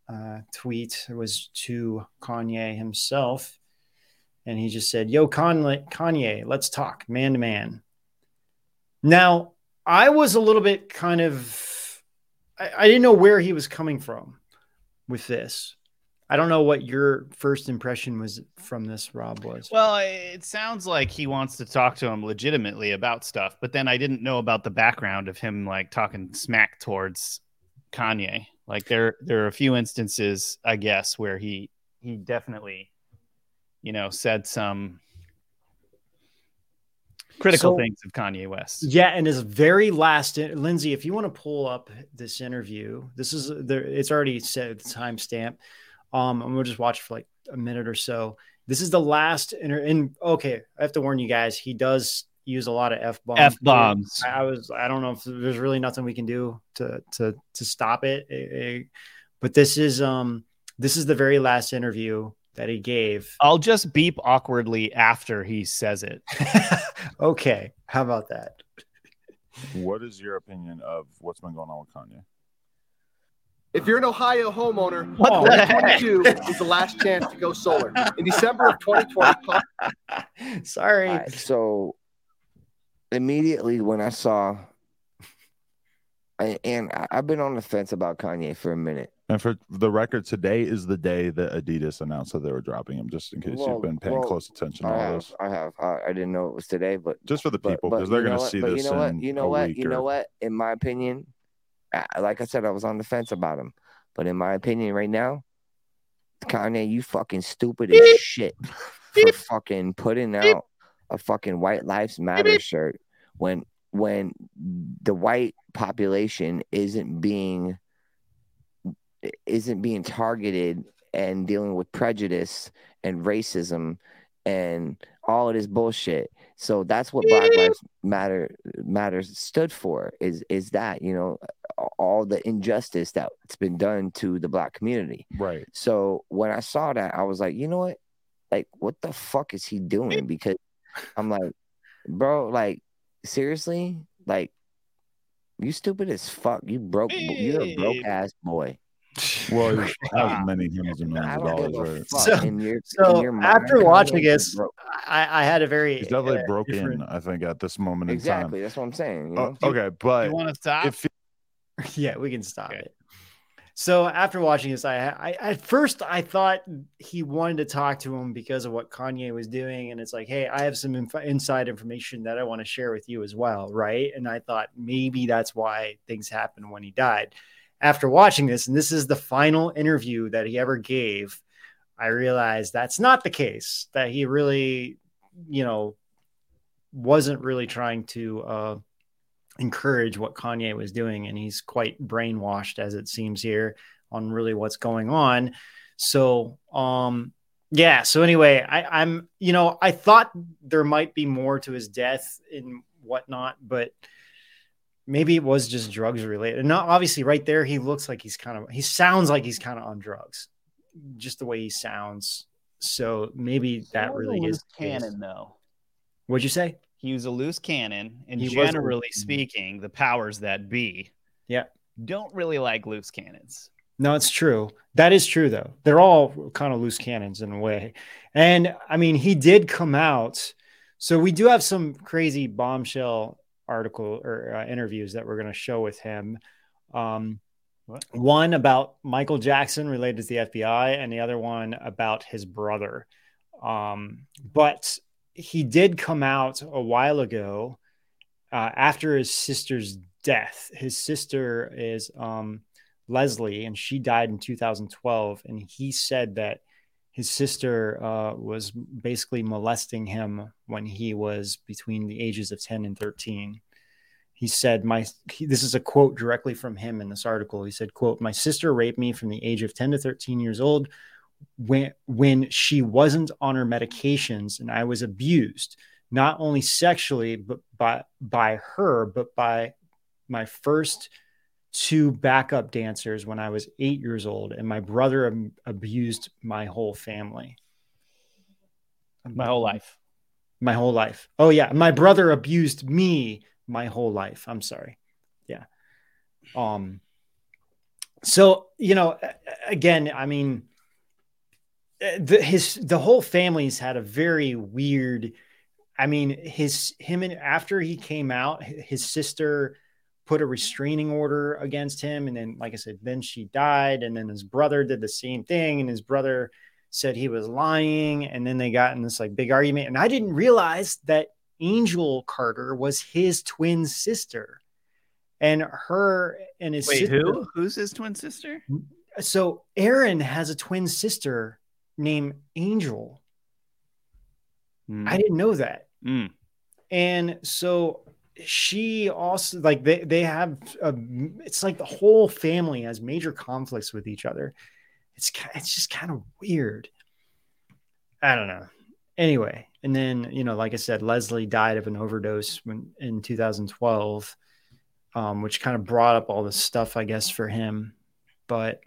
uh, tweet was to Kanye himself. And he just said, yo, Kanye, let's talk man to man. Now, I was a little bit kind of, I, I didn't know where he was coming from with this. I don't know what your first impression was from this, Rob, was. Well, it sounds like he wants to talk to him legitimately about stuff, but then I didn't know about the background of him like talking smack towards Kanye. Like there, there are a few instances, I guess, where he he definitely, you know, said some critical so, things of Kanye West. Yeah, and his very last, Lindsay, if you want to pull up this interview, this is the it's already set the timestamp. Um, and we'll just watch for like a minute or so. This is the last inter- and okay, I have to warn you guys, he does use a lot of F bombs. F bombs. I, I was I don't know if there's really nothing we can do to to to stop it. it, it but this is um this is the very last interview that he gave. I'll just beep awkwardly after he says it. Okay, how about that? What is your opinion of what's been going on with Kanye? If you're an Ohio homeowner, what twenty twenty-two is the last chance to go solar. In December of twenty twenty. Sorry. Right, so immediately when I saw, I, and I've been on the fence about Kanye for a minute. And for the record, today is the day that Adidas announced that they were dropping him, just in case well, you've been paying well, close attention to I all have, this. I have. I, I didn't know it was today, but just for the people, because they're going to see but this you know in what? You know a what? week You or... know what? In my opinion, like I said, I was on the fence about him. But in my opinion right now, Kanye, you fucking stupid as beep, shit beep, for fucking putting beep, out a fucking White Lives Matter beep. shirt when when the white population isn't being isn't being targeted and dealing with prejudice and racism and all of this bullshit. So that's what Black Lives Matter matters stood for, is is that, you know, all the injustice that's been done to the Black community. Right. So when I saw that, I was like, you know what? Like, what the fuck is he doing? Because I'm like, bro, like, seriously? Like, you stupid as fuck. You broke. You're a broke ass boy. Well, he has many hundreds of millions of dollars, right? So, in your, so in your after watching this, I, I had a very he's definitely uh, broken. different... I think at this moment exactly, in time. Exactly, that's what I'm saying. You know? oh, okay, but you want to stop? If... yeah, we can stop okay. it. So after watching this, I, I at first I thought he wanted to talk to him because of what Kanye was doing, and it's like, hey, I have some inf- inside information that I want to share with you as well, right? And I thought maybe that's why things happened when he died. After watching this, and this is the final interview that he ever gave, I realized that's not the case, that he really, you know, wasn't really trying to uh, encourage what Kanye was doing. And he's quite brainwashed, as it seems here, on really what's going on. So, um, yeah. So anyway, I, I'm, you know, I thought there might be more to his death and whatnot, but maybe it was just drugs related. No, obviously right there, he looks like he's kind of, he sounds like he's kind of on drugs, just the way he sounds. So maybe that really is canon though. What'd you say? He was a loose cannon, and He was generally loose. speaking, the powers that be Yeah. don't really like loose cannons. No, it's true. That is true, though. They're all kind of loose cannons in a way. And I mean, he did come out. So we do have some crazy bombshell article or uh, interviews that we're going to show with him. Um, What? One about Michael Jackson related to the F B I, and the other one about his brother. Um, but he did come out a while ago uh, after his sister's death. His sister is um, Leslie, and she died in two thousand twelve. And he said that his sister uh, was basically molesting him when he was between the ages of ten and thirteen. He said, my, he, this is a quote directly from him in this article. He said, quote, "My sister raped me from the age of ten to thirteen years old when, when she wasn't on her medications, and I was abused, not only sexually, but by, by her, but by my first two backup dancers when I was eight years old, and my brother ab- abused my whole family. My whole life. My whole life. Oh yeah. My brother abused me my whole life. I'm sorry. Yeah. Um, So, you know, again, I mean, the, his, the whole family's had a very weird, I mean, his, him and after he came out, his sister put a restraining order against him. And then, like I said, then she died. And then his brother did the same thing. And his brother said he was lying. And then they got in this like big argument. And I didn't realize that Angel Carter was his twin sister. And her and his Wait, sister, who? Who's his twin sister? So Aaron has a twin sister named Angel. Mm. I didn't know that. Mm. And so she also like they, they have a, it's like the whole family has major conflicts with each other. It's it's just kind of weird. I don't know. Anyway, and then, you know, like I said, Leslie died of an overdose when in two thousand twelve. Um, which kind of brought up all this stuff, I guess, for him. But,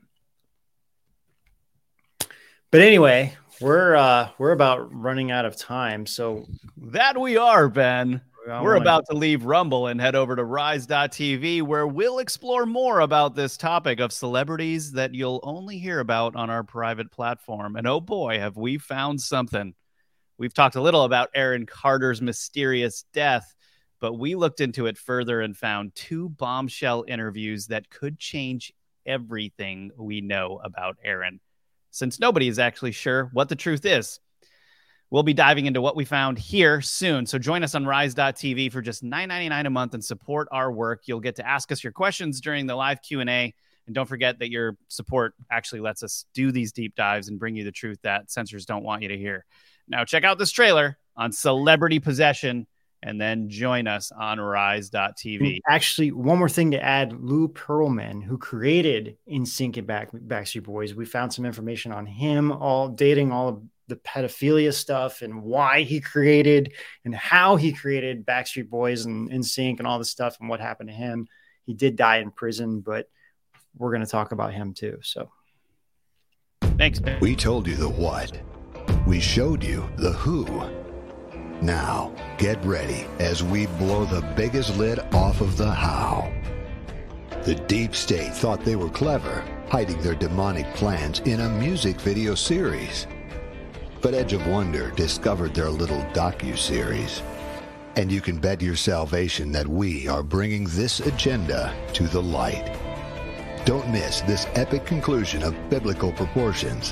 but anyway, we're uh, we're about running out of time. So that we are, Ben. I We're wanna- about to leave Rumble and head over to rise dot t v, where we'll explore more about this topic of celebrities that you'll only hear about on our private platform. And oh boy, have we found something. We've talked a little about Aaron Carter's mysterious death, but we looked into it further and found two bombshell interviews that could change everything we know about Aaron, since nobody is actually sure what the truth is. We'll be diving into what we found here soon. So join us on rise dot t v for just nine ninety-nine a month and support our work. You'll get to ask us your questions during the live Q and A. And don't forget that your support actually lets us do these deep dives and bring you the truth that censors don't want you to hear. Now check out this trailer on celebrity possession, and then join us on rise dot t v. Actually, one more thing to add, Lou Pearlman, who created N Sync and Back, Backstreet Boys, we found some information on him, all dating all of the pedophilia stuff and why he created and how he created Backstreet Boys and N Sync and all this stuff and what happened to him. He did die in prison, but we're going to talk about him too. So thanks, Ben. We told you the what. We showed you the who. Now, get ready as we blow the biggest lid off of the how. The deep state thought they were clever, hiding their demonic plans in a music video series. But Edge of Wonder discovered their little docu-series. And you can bet your salvation that we are bringing this agenda to the light. Don't miss this epic conclusion of biblical proportions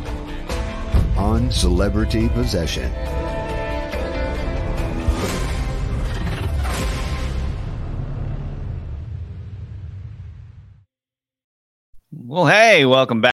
on Celebrity Possession. Well, hey, welcome back.